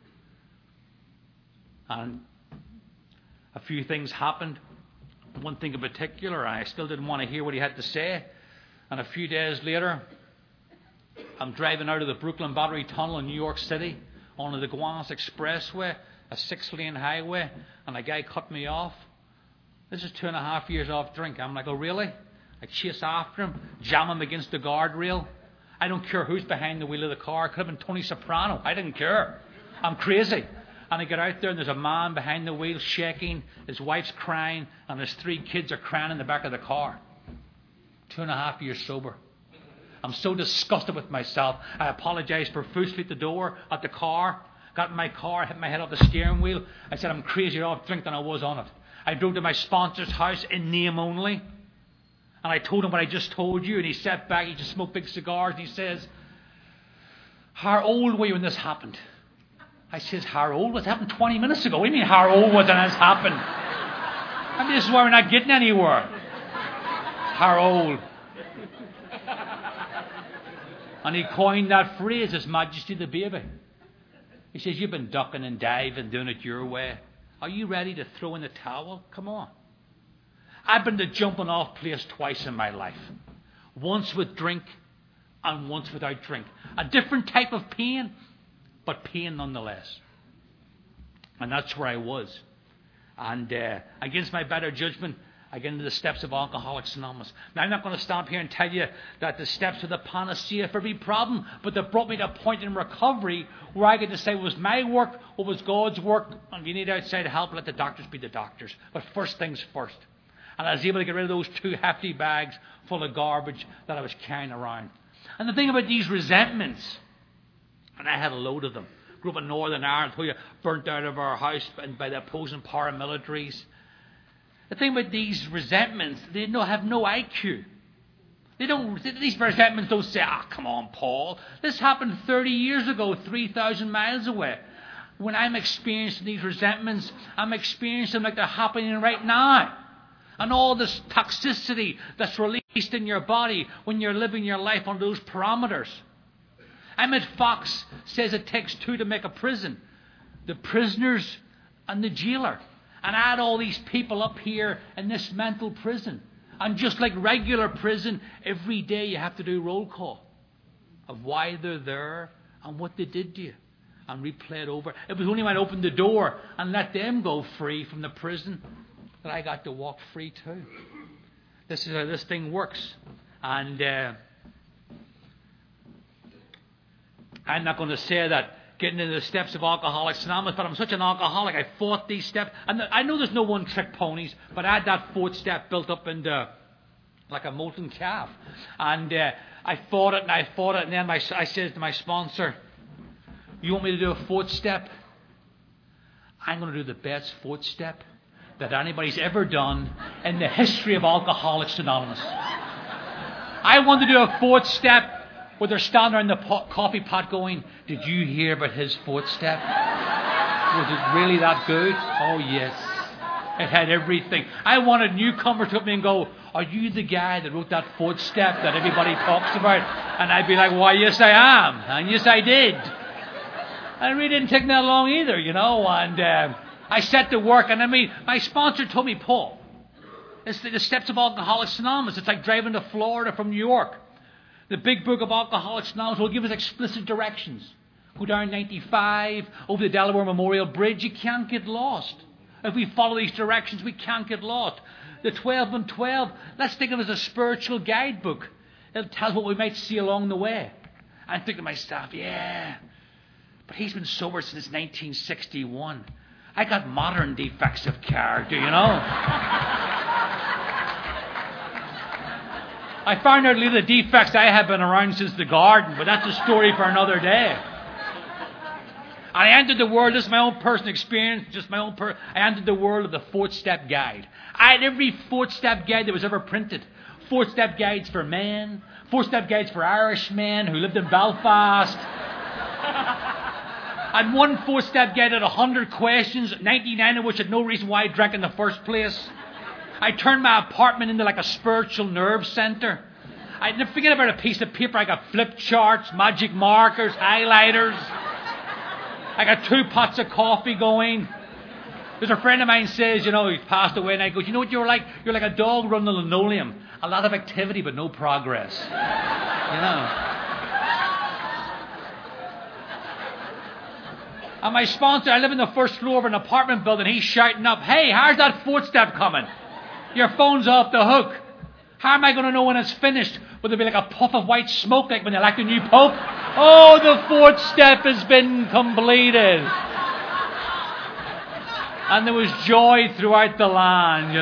A: And a few things happened. One thing in particular, I still didn't want to hear what he had to say. And a few days later, I'm driving out of the Brooklyn Battery Tunnel in New York City onto the Gowanus Expressway, a 6-lane highway, and a guy cut me off. This is 2.5 years off drink. I'm like, oh, really? I chase after him, jam him against the guardrail. I don't care who's behind the wheel of the car. It could have been Tony Soprano. I didn't care. I'm crazy. And I get out there, and there's a man behind the wheel shaking. His wife's crying, and his 3 kids are crying in the back of the car. 2.5 years sober. I'm so disgusted with myself. I apologized profusely at the door, at the car. Got in my car, hit my head off the steering wheel. I said, I'm crazier off drink than I was on it. I drove to my sponsor's house in name only. And I told him what I just told you. And he sat back, he just smoked big cigars. And he says, how old were you when this happened? I says, how old? What happened 20 minutes ago? What do you mean, how old was it when this happened? I mean, this is why we're not getting anywhere. How old? And he coined that phrase, His Majesty the Baby. He says, you've been ducking and diving, doing it your way. Are you ready to throw in the towel? Come on. I've been to jumping off place twice in my life. Once with drink and once without drink. A different type of pain, but pain nonetheless. And that's where I was. And against my better judgment, I get into the steps of Alcoholics Anonymous. Now, I'm not going to stop here and tell you that the steps are the panacea for every problem, but they brought me to a point in recovery where I get to say, what was my work, what was God's work, and if you need outside help, let the doctors be the doctors. But first things first. And I was able to get rid of those 2 hefty bags full of garbage that I was carrying around. And the thing about these resentments, and I had a load of them. Grew up in Northern Ireland, who burnt out of our house by the opposing paramilitaries. The thing about these resentments, they have no IQ. These resentments don't say, come on, Paul. This happened 30 years ago, 3,000 miles away. When I'm experiencing these resentments, I'm experiencing them like they're happening right now. And all this toxicity that's released in your body when you're living your life on those parameters. Emmett Fox says it takes two to make a prison. The prisoners and the jailer. And add all these people up here in this mental prison. And just like regular prison, every day you have to do roll call of why they're there and what they did to you. And replay it over. It was only when I opened the door and let them go free from the prison that I got to walk free too. This is how this thing works. And I'm not going to say that getting into the steps of Alcoholics Anonymous, but I'm such an alcoholic, I fought these steps. And I know there's no one-trick ponies, but I had that fourth step built up into like a molten calf. And I fought it, and then I said to my sponsor, you want me to do a fourth step? I'm going to do the best fourth step that anybody's ever done in the history of Alcoholics Anonymous. I want to do a fourth step where they're standing around the coffee pot going, did you hear about his fourth step? Was it really that good? Oh, yes. It had everything. I wanted newcomers to come in and go, are you the guy that wrote that fourth step that everybody talks about? And I'd be like, why, yes, I am. And yes, I did. And it really didn't take that long either, And I set to work. And my sponsor told me, Paul, it's the steps of Alcoholics Anonymous. It's like driving to Florida from New York. The big book of Alcoholics Anonymous will give us explicit directions. Go down 95, over the Delaware Memorial Bridge. You can't get lost. If we follow these directions, we can't get lost. The 12 and 12, let's think of it as a spiritual guidebook. It'll tell us what we might see along the way. I'm thinking to myself, yeah, but he's been sober since 1961. I got modern defects of character, I found out the defects I have been around since the garden, but that's a story for another day. And I entered the world, this is my own personal experience, I entered the world of the fourth step guide. I had every fourth step guide that was ever printed. Fourth step guides for men, fourth step guides for Irishmen who lived in Belfast. I had one fourth step guide at 100 questions, 99 of which had no reason why I drank in the first place. I turned my apartment into like a spiritual nerve center. I never forget about a piece of paper. I got flip charts, magic markers, highlighters. I got 2 pots of coffee going. There's a friend of mine says, he's passed away, and I go, you know what you're like? You're like a dog running the linoleum. A lot of activity, but no progress. And my sponsor, I live in the first floor of an apartment building. He's shouting up, hey, how's that fourth step coming? Your phone's off the hook. How am I going to know when it's finished? Will there be like a puff of white smoke like when they elect a new pope? Oh, the fourth step has been completed. And there was joy throughout the land,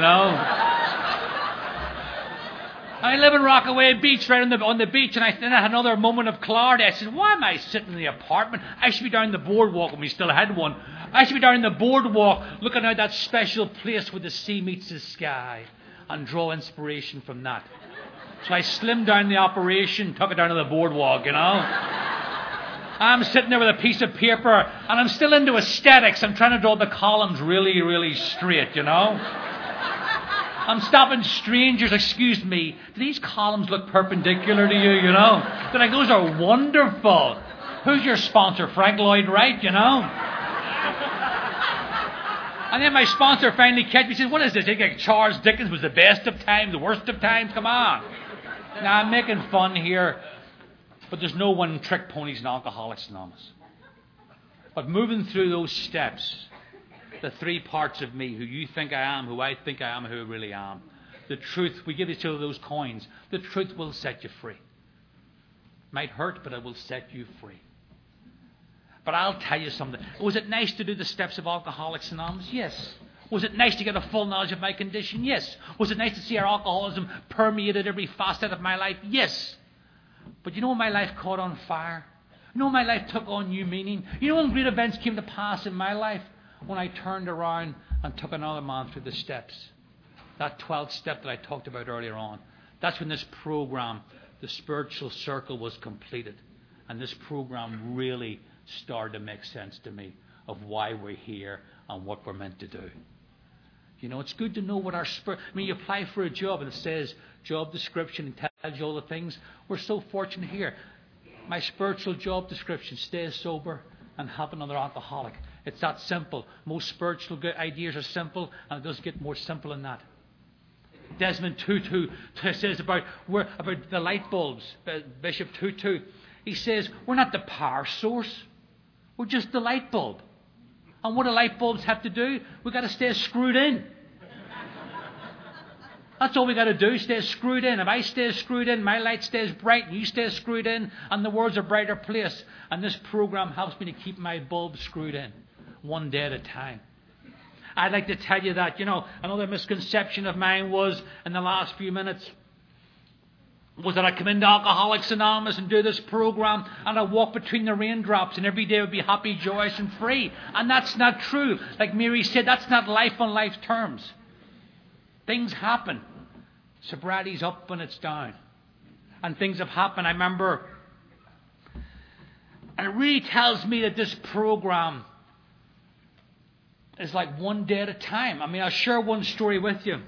A: I live in Rockaway Beach, right on the beach, and then I had another moment of clarity. I said, why am I sitting in the apartment? I should be down the boardwalk when we still had one. I should be down the boardwalk looking out that special place where the sea meets the sky and draw inspiration from that. So I slimmed down the operation, took it down to the boardwalk, I'm sitting there with a piece of paper, and I'm still into aesthetics. I'm trying to draw the columns really, really straight, I'm stopping strangers. Excuse me, do these columns look perpendicular to you, They're like, those are wonderful. Who's your sponsor? Frank Lloyd Wright, And then my sponsor finally catch me. He says, what is this? They think Charles Dickens was the best of times, the worst of times? Come on. Now, I'm making fun here, but there's no one-trick ponies in Alcoholics Anonymous. But moving through those steps, the 3 parts of me, who you think I am, who I think I am, who I really am. The truth, we give each other those coins. The truth will set you free. Might hurt, but it will set you free. But I'll tell you something. Was it nice to do the steps of Alcoholics Anonymous? Yes. Was it nice to get a full knowledge of my condition? Yes. Was it nice to see our alcoholism permeated every facet of my life? Yes. But when my life caught on fire? When my life took on new meaning? When great events came to pass in my life? When I turned around and took another man through the steps. That 12th step that I talked about earlier on. That's when this program, the spiritual circle, was completed. And this program really started to make sense to me of why we're here and what we're meant to do. You know, it's good to know what our spirit... I mean, you apply for a job and it says job description and tells you all the things. We're so fortunate here. My spiritual job description: stay sober and help another alcoholic. It's that simple. Most spiritual ideas are simple, and it doesn't get more simple than that. Desmond Tutu says about the light bulbs, Bishop Tutu. He says, we're not the power source. We're just the light bulb. And what do light bulbs have to do? We've got to stay screwed in. That's all we got to do, stay screwed in. If I stay screwed in, my light stays bright, and you stay screwed in, and the world's a brighter place. And this program helps me to keep my bulb screwed in, one day at a time. I'd like to tell you that, another misconception of mine was, in the last few minutes, was that I'd come into Alcoholics Anonymous and do this program, and I'd walk between the raindrops, and every day would be happy, joyous, and free. And that's not true. Like Mary said, that's not life on life terms. Things happen. Sobriety's up and it's down. And things have happened. I remember, and it really tells me that this program is like one day at a time. I mean, I'll share one story with you.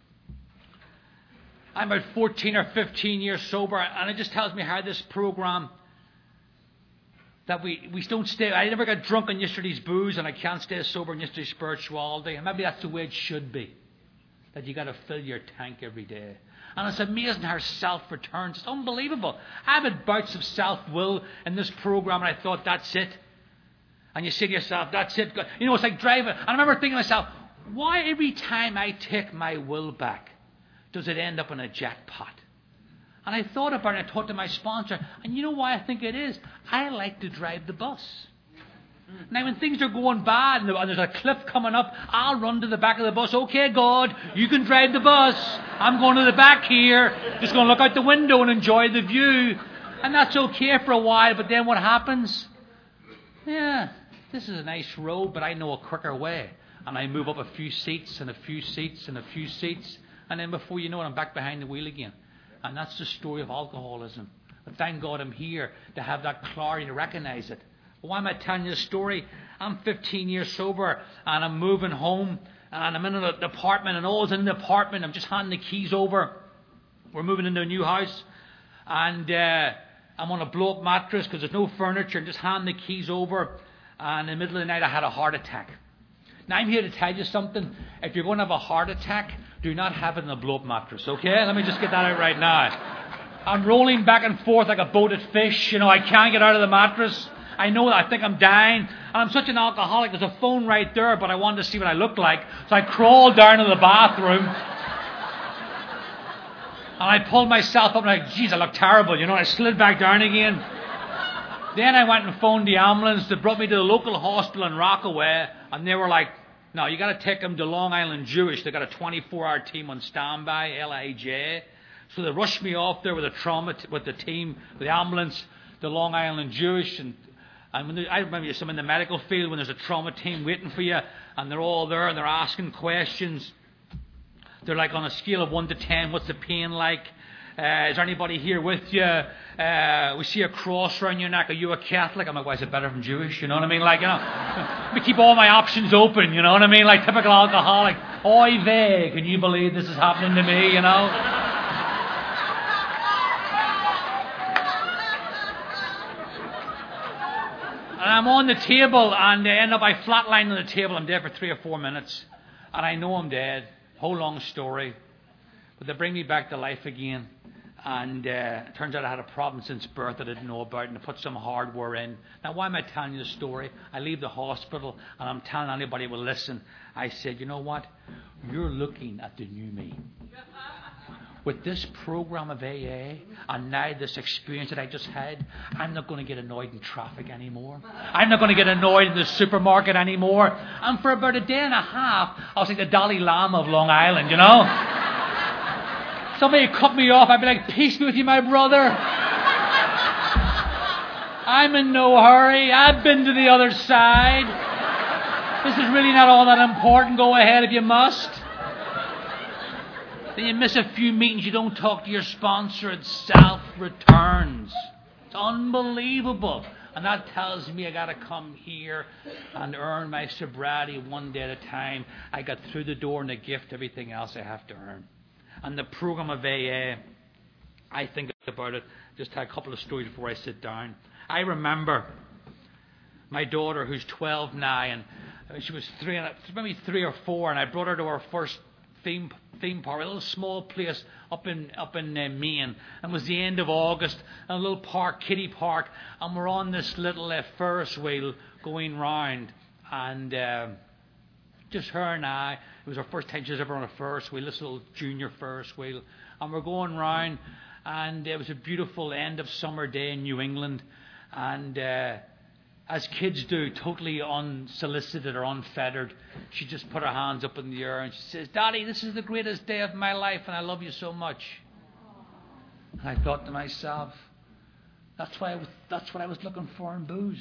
A: I'm about 14 or 15 years sober, and it just tells me how this program, that we don't stay. I never got drunk on yesterday's booze, and I can't stay sober on yesterday's spirituality. And maybe that's the way it should be. That you got to fill your tank every day. And it's amazing how self returns. It's unbelievable. I've had bouts of self-will in this program, and I thought, that's it. And you say to yourself, that's it. It's like driving. And I remember thinking to myself, why every time I take my will back, does it end up in a jackpot? And I thought about it, I talked to my sponsor, and you know why I think it is? I like to drive the bus. Now, when things are going bad and there's a cliff coming up, I'll run to the back of the bus. Okay, God, you can drive the bus. I'm going to the back here. Just going to look out the window and enjoy the view. And that's okay for a while, but then what happens? Yeah, this is a nice road, but I know a quicker way. And I move up a few seats and a few seats and a few seats. And then before you know it, I'm back behind the wheel again. And that's the story of alcoholism. But thank God I'm here to have that clarity to recognize it. Why am I telling you this story? I'm 15 years sober, and I'm moving home, and I'm in an apartment, and all's in the apartment. I'm just handing the keys over. We're moving into a new house, and I'm on a blow-up mattress because there's no furniture, and just handing the keys over. And in the middle of the night, I had a heart attack. Now, I'm here to tell you something. If you're going to have a heart attack, do not have it in a blow-up mattress, okay? Let me just get that out right now. I'm rolling back and forth like a boated fish. I can't get out of the mattress. I know that I think I'm dying, and I'm such an alcoholic. There's a phone right there, but I wanted to see what I looked like. So I crawled down to the bathroom, and I pulled myself up, and I, geez, I look terrible, and I slid back down again. Then I went and phoned the ambulance. They brought me to the local hospital in Rockaway, and they were like, no, you got to take him to Long Island Jewish. They got a 24-hour team on standby, LIJ. So they rushed me off there with the team, with the ambulance, to Long Island Jewish, and I remember some in the medical field when there's a trauma team waiting for you, and they're all there and they're asking questions. They're like, on a scale of 1 to 10, what's the pain like? Is there anybody here with you? We see a cross around your neck. Are you a Catholic? I'm like, why is it better from Jewish? You know what I mean? Like, we keep all my options open. You know what I mean? Like typical alcoholic. Oy vey, can you believe this is happening to me? And I'm on the table, and I flatline on the table. I'm dead for 3 or 4 minutes, and I know I'm dead. Whole long story, but they bring me back to life again. And it turns out I had a problem since birth I didn't know about, and they put some hardware in. Now, why am I telling you the story? I leave the hospital, and I'm telling anybody who will listen. I said, you know what? You're looking at the new me. With this program of AA, and now this experience that I just had, I'm not going to get annoyed in traffic anymore. I'm not going to get annoyed in the supermarket anymore. And for about a day and a half, I was like the Dalai Lama of Long Island, Somebody cut me off, I'd be like, peace be with you, my brother. I'm in no hurry. I've been to the other side. This is really not all that important. Go ahead if you must. Then you miss a few meetings, you don't talk to your sponsor, it self-returns. It's unbelievable. And that tells me I got to come here and earn my sobriety one day at a time. I got through the door and the gift, everything else I have to earn. And the program of AA, I think about it, just had a couple of stories before I sit down. I remember my daughter, who's 12 now, and she was maybe 3 or 4, and I brought her to our first theme park, a little small place up in Maine. And it was the end of August, and a little park, kiddie park, and we're on this little Ferris wheel going round, and just her and I. It was our first time she was ever on a Ferris wheel, this little junior Ferris wheel, and we're going round, and it was a beautiful end of summer day in New England, and as kids do, totally unsolicited or unfettered, she just put her hands up in the air and she says, "Daddy, this is the greatest day of my life and I love you so much." And I thought to myself, that's what I was looking for in booze.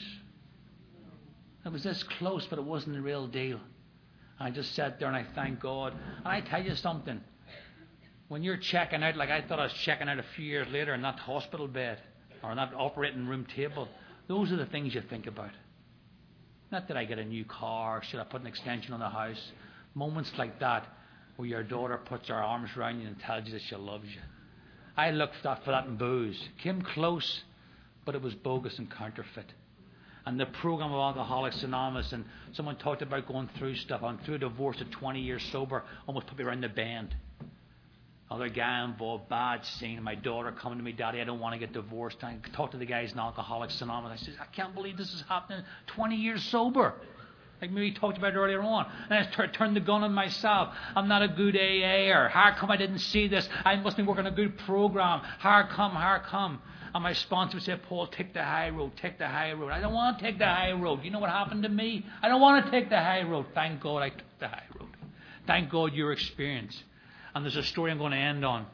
A: It was this close, but it wasn't the real deal. And I just sat there and I thanked God. And I tell you something, when you're checking out, like I thought I was checking out a few years later in that hospital bed or on that operating room table, those are the things you think about. Not that I get a new car, should I put an extension on the house. Moments like that where your daughter puts her arms around you and tells you that she loves you. I looked for that in booze. Came close, but it was bogus and counterfeit. And the program of Alcoholics Anonymous, and someone talked about going through stuff. I'm through a divorce at 20 years sober, almost put me around the bend. Other guy involved, bad scene. My daughter coming to me, "Daddy, I don't want to get divorced." I talked to the guys in Alcoholics Anonymous. I said, "I can't believe this is happening 20 years sober." Like we talked about earlier on. And I turned the gun on myself. I'm not a good AA'er. How come I didn't see this? I must be working a good program. How come? And my sponsor would say, "Paul, take the high road, take the high road." I don't want to take the high road. You know what happened to me? I don't want to take the high road. Thank God I took the high road. Thank God your experience. And there's a story I'm going to end on.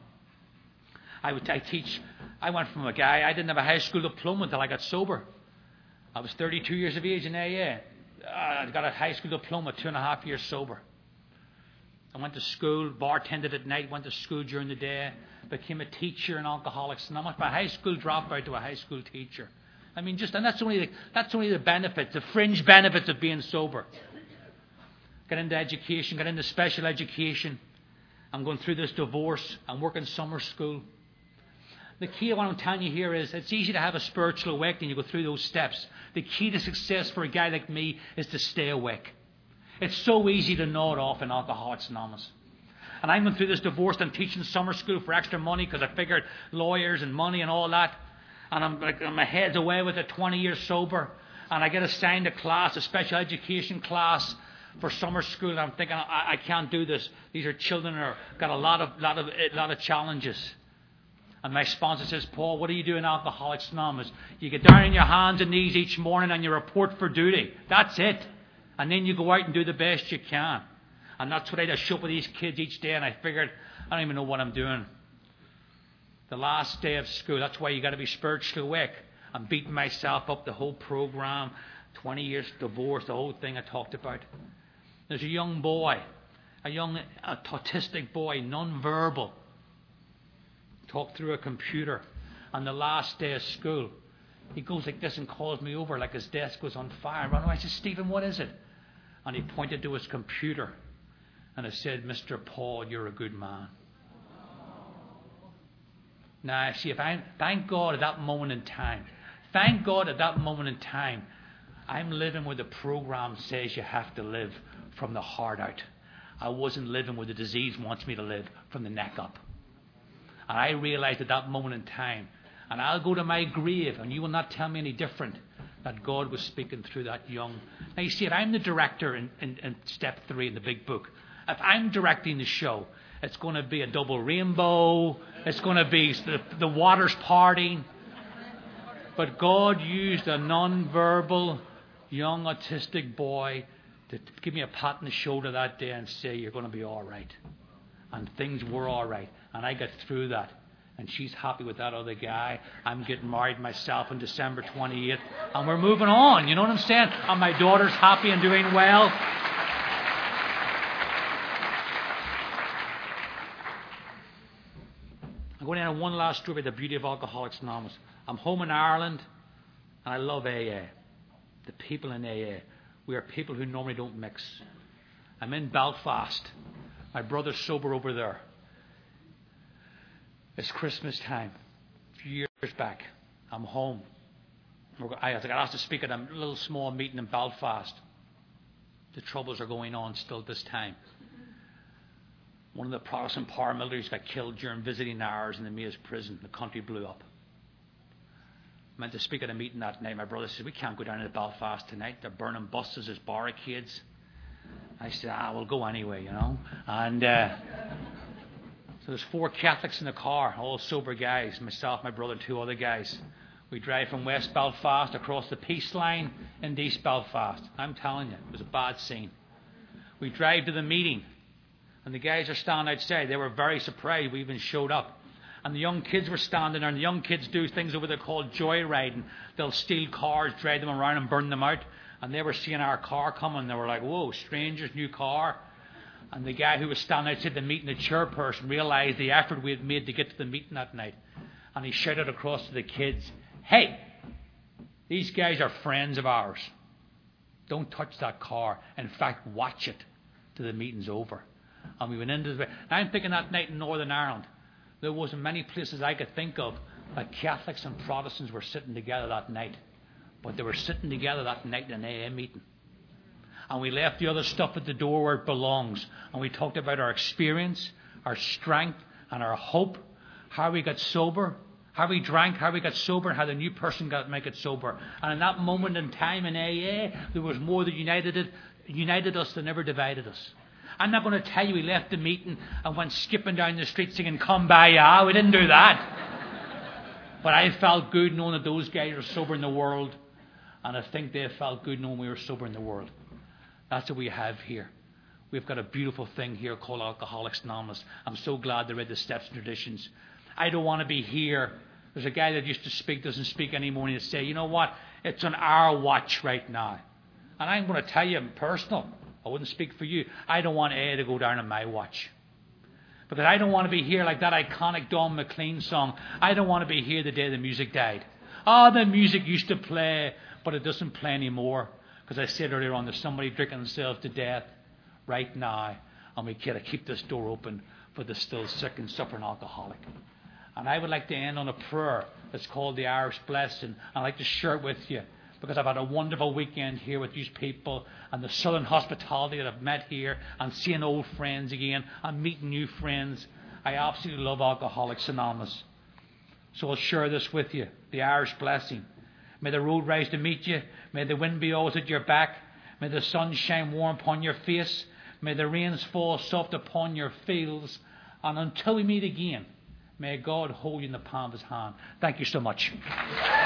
A: I went from a guy, I didn't have a high school diploma until I got sober. I was 32 years of age in AA. I got a high school diploma, 2.5 years sober. I went to school, bartended at night, went to school during the day, became a teacher in Alcoholics Anonymous. From a high school dropout to a high school teacher. I mean, and that's only the benefits, the fringe benefits of being sober. Got into education, got into special education. I'm going through this divorce. I'm working summer school. The key of what I'm telling you here is it's easy to have a spiritual awakening. You go through those steps. The key to success for a guy like me is to stay awake. It's so easy to nod off in Alcoholics Anonymous. And I'm going through this divorce. I'm teaching summer school for extra money because I figured lawyers and money and all that. And my head's away with it, 20 years sober. And I get assigned a class, a special education class for summer school, and I'm thinking, I can't do this. These are children who got a lot of challenges. And my sponsor says, "Paul, what do you do in Alcoholics Anonymous? You get down on your hands and knees each morning and you report for duty. That's it. And then you go out and do the best you can." And that's what I just show up with these kids each day. And I figured, I don't even know what I'm doing. The last day of school, that's why you got to be spiritually awake. I'm beating myself up, the whole program, 20 years divorce, the whole thing I talked about. There's a young boy, a autistic boy, non-verbal, talked through a computer on the last day of school. He goes like this and calls me over like his desk was on fire. I said, "Stephen, what is it?" And he pointed to his computer and it said, "Mr. Paul, you're a good man." Now, see, thank God at that moment in time, I'm living where the program says you have to live from the heart out. I wasn't living where the disease wants me to live, from the neck up. And I realized at that moment in time, and I'll go to my grave, and you will not tell me any different, that God was speaking through that young. Now you see, if I'm the director in step 3 in the big book, if I'm directing the show, it's going to be a double rainbow, it's going to be the waters parting. But God used a non-verbal, young autistic boy to give me a pat on the shoulder that day and say, "You're going to be all right." And things were all right. And I got through that. And she's happy with that other guy. I'm getting married myself on December 28th. And we're moving on. You know what I'm saying? And my daughter's happy and doing well. going to end one last story about the beauty of Alcoholics Anonymous. I'm home in Ireland, and I love AA. The people in AA. We are people who normally don't mix. I'm in Belfast. My brother's sober over there. It's Christmas time. A few years back. I'm home. I got asked to speak at a little small meeting in Belfast. The troubles are going on still at this time. One of the Protestant paramilitaries got killed during visiting hours in the Maze prison. The country blew up. I meant to speak at a meeting that night. My brother said, we can't go down to Belfast tonight. They're burning buses as barricades. I said, we'll go anyway, you know. And so there's 4 Catholics in the car, all sober guys. Myself, my brother, 2 other guys. We drive from West Belfast across the peace line into East Belfast. I'm telling you, it was a bad scene. We drive to the meeting. And the guys are standing outside. They were very surprised we even showed up. And the young kids were standing there. And the young kids do things over there called joyriding. They'll steal cars, drag them around and burn them out. And they were seeing our car coming. They were like, whoa, strangers, new car. And the guy who was standing outside the meeting, the chairperson, realized the effort we had made to get to the meeting that night. And he shouted across to the kids, hey, these guys are friends of ours. Don't touch that car. In fact, watch it till the meeting's over. And we went into the... I'm thinking that night in Northern Ireland, there wasn't many places I could think of that Catholics and Protestants were sitting together that night. But they were sitting together that night in an AA meeting. And we left the other stuff at the door where it belongs. And we talked about our experience, our strength, and our hope. How we got sober, how we drank, how we got sober, and how the new person got to make it sober. And in that moment in time in AA, there was more that united us than ever divided us. I'm not going to tell you we left the meeting and went skipping down the street singing Kumbaya. We didn't do that. But I felt good knowing that those guys are sober in the world. And I think they felt good knowing we were sober in the world. That's what we have here. We've got a beautiful thing here called Alcoholics Anonymous. I'm so glad they read the steps and traditions. I don't want to be here. There's a guy that used to speak, doesn't speak anymore, and he'd say, you know what? It's on our watch right now. And I'm going to tell you, I'm personal. I wouldn't speak for you. I don't want AA to go down on my watch. Because I don't want to be here like that iconic Don McLean song. I don't want to be here the day the music died. The music used to play, but it doesn't play anymore. Because I said earlier on, there's somebody drinking themselves to death right now. And we got to keep this door open for the still sick and suffering alcoholic. And I would like to end on a prayer that's called the Irish Blessing. I'd like to share it with you. Because I've had a wonderful weekend here with these people and the southern hospitality that I've met here and seeing old friends again and meeting new friends. I absolutely love Alcoholics Anonymous. So I'll share this with you, the Irish blessing. May the road rise to meet you. May the wind be always at your back. May the sun shine warm upon your face. May the rains fall soft upon your fields. And until we meet again, may God hold you in the palm of his hand. Thank you so much.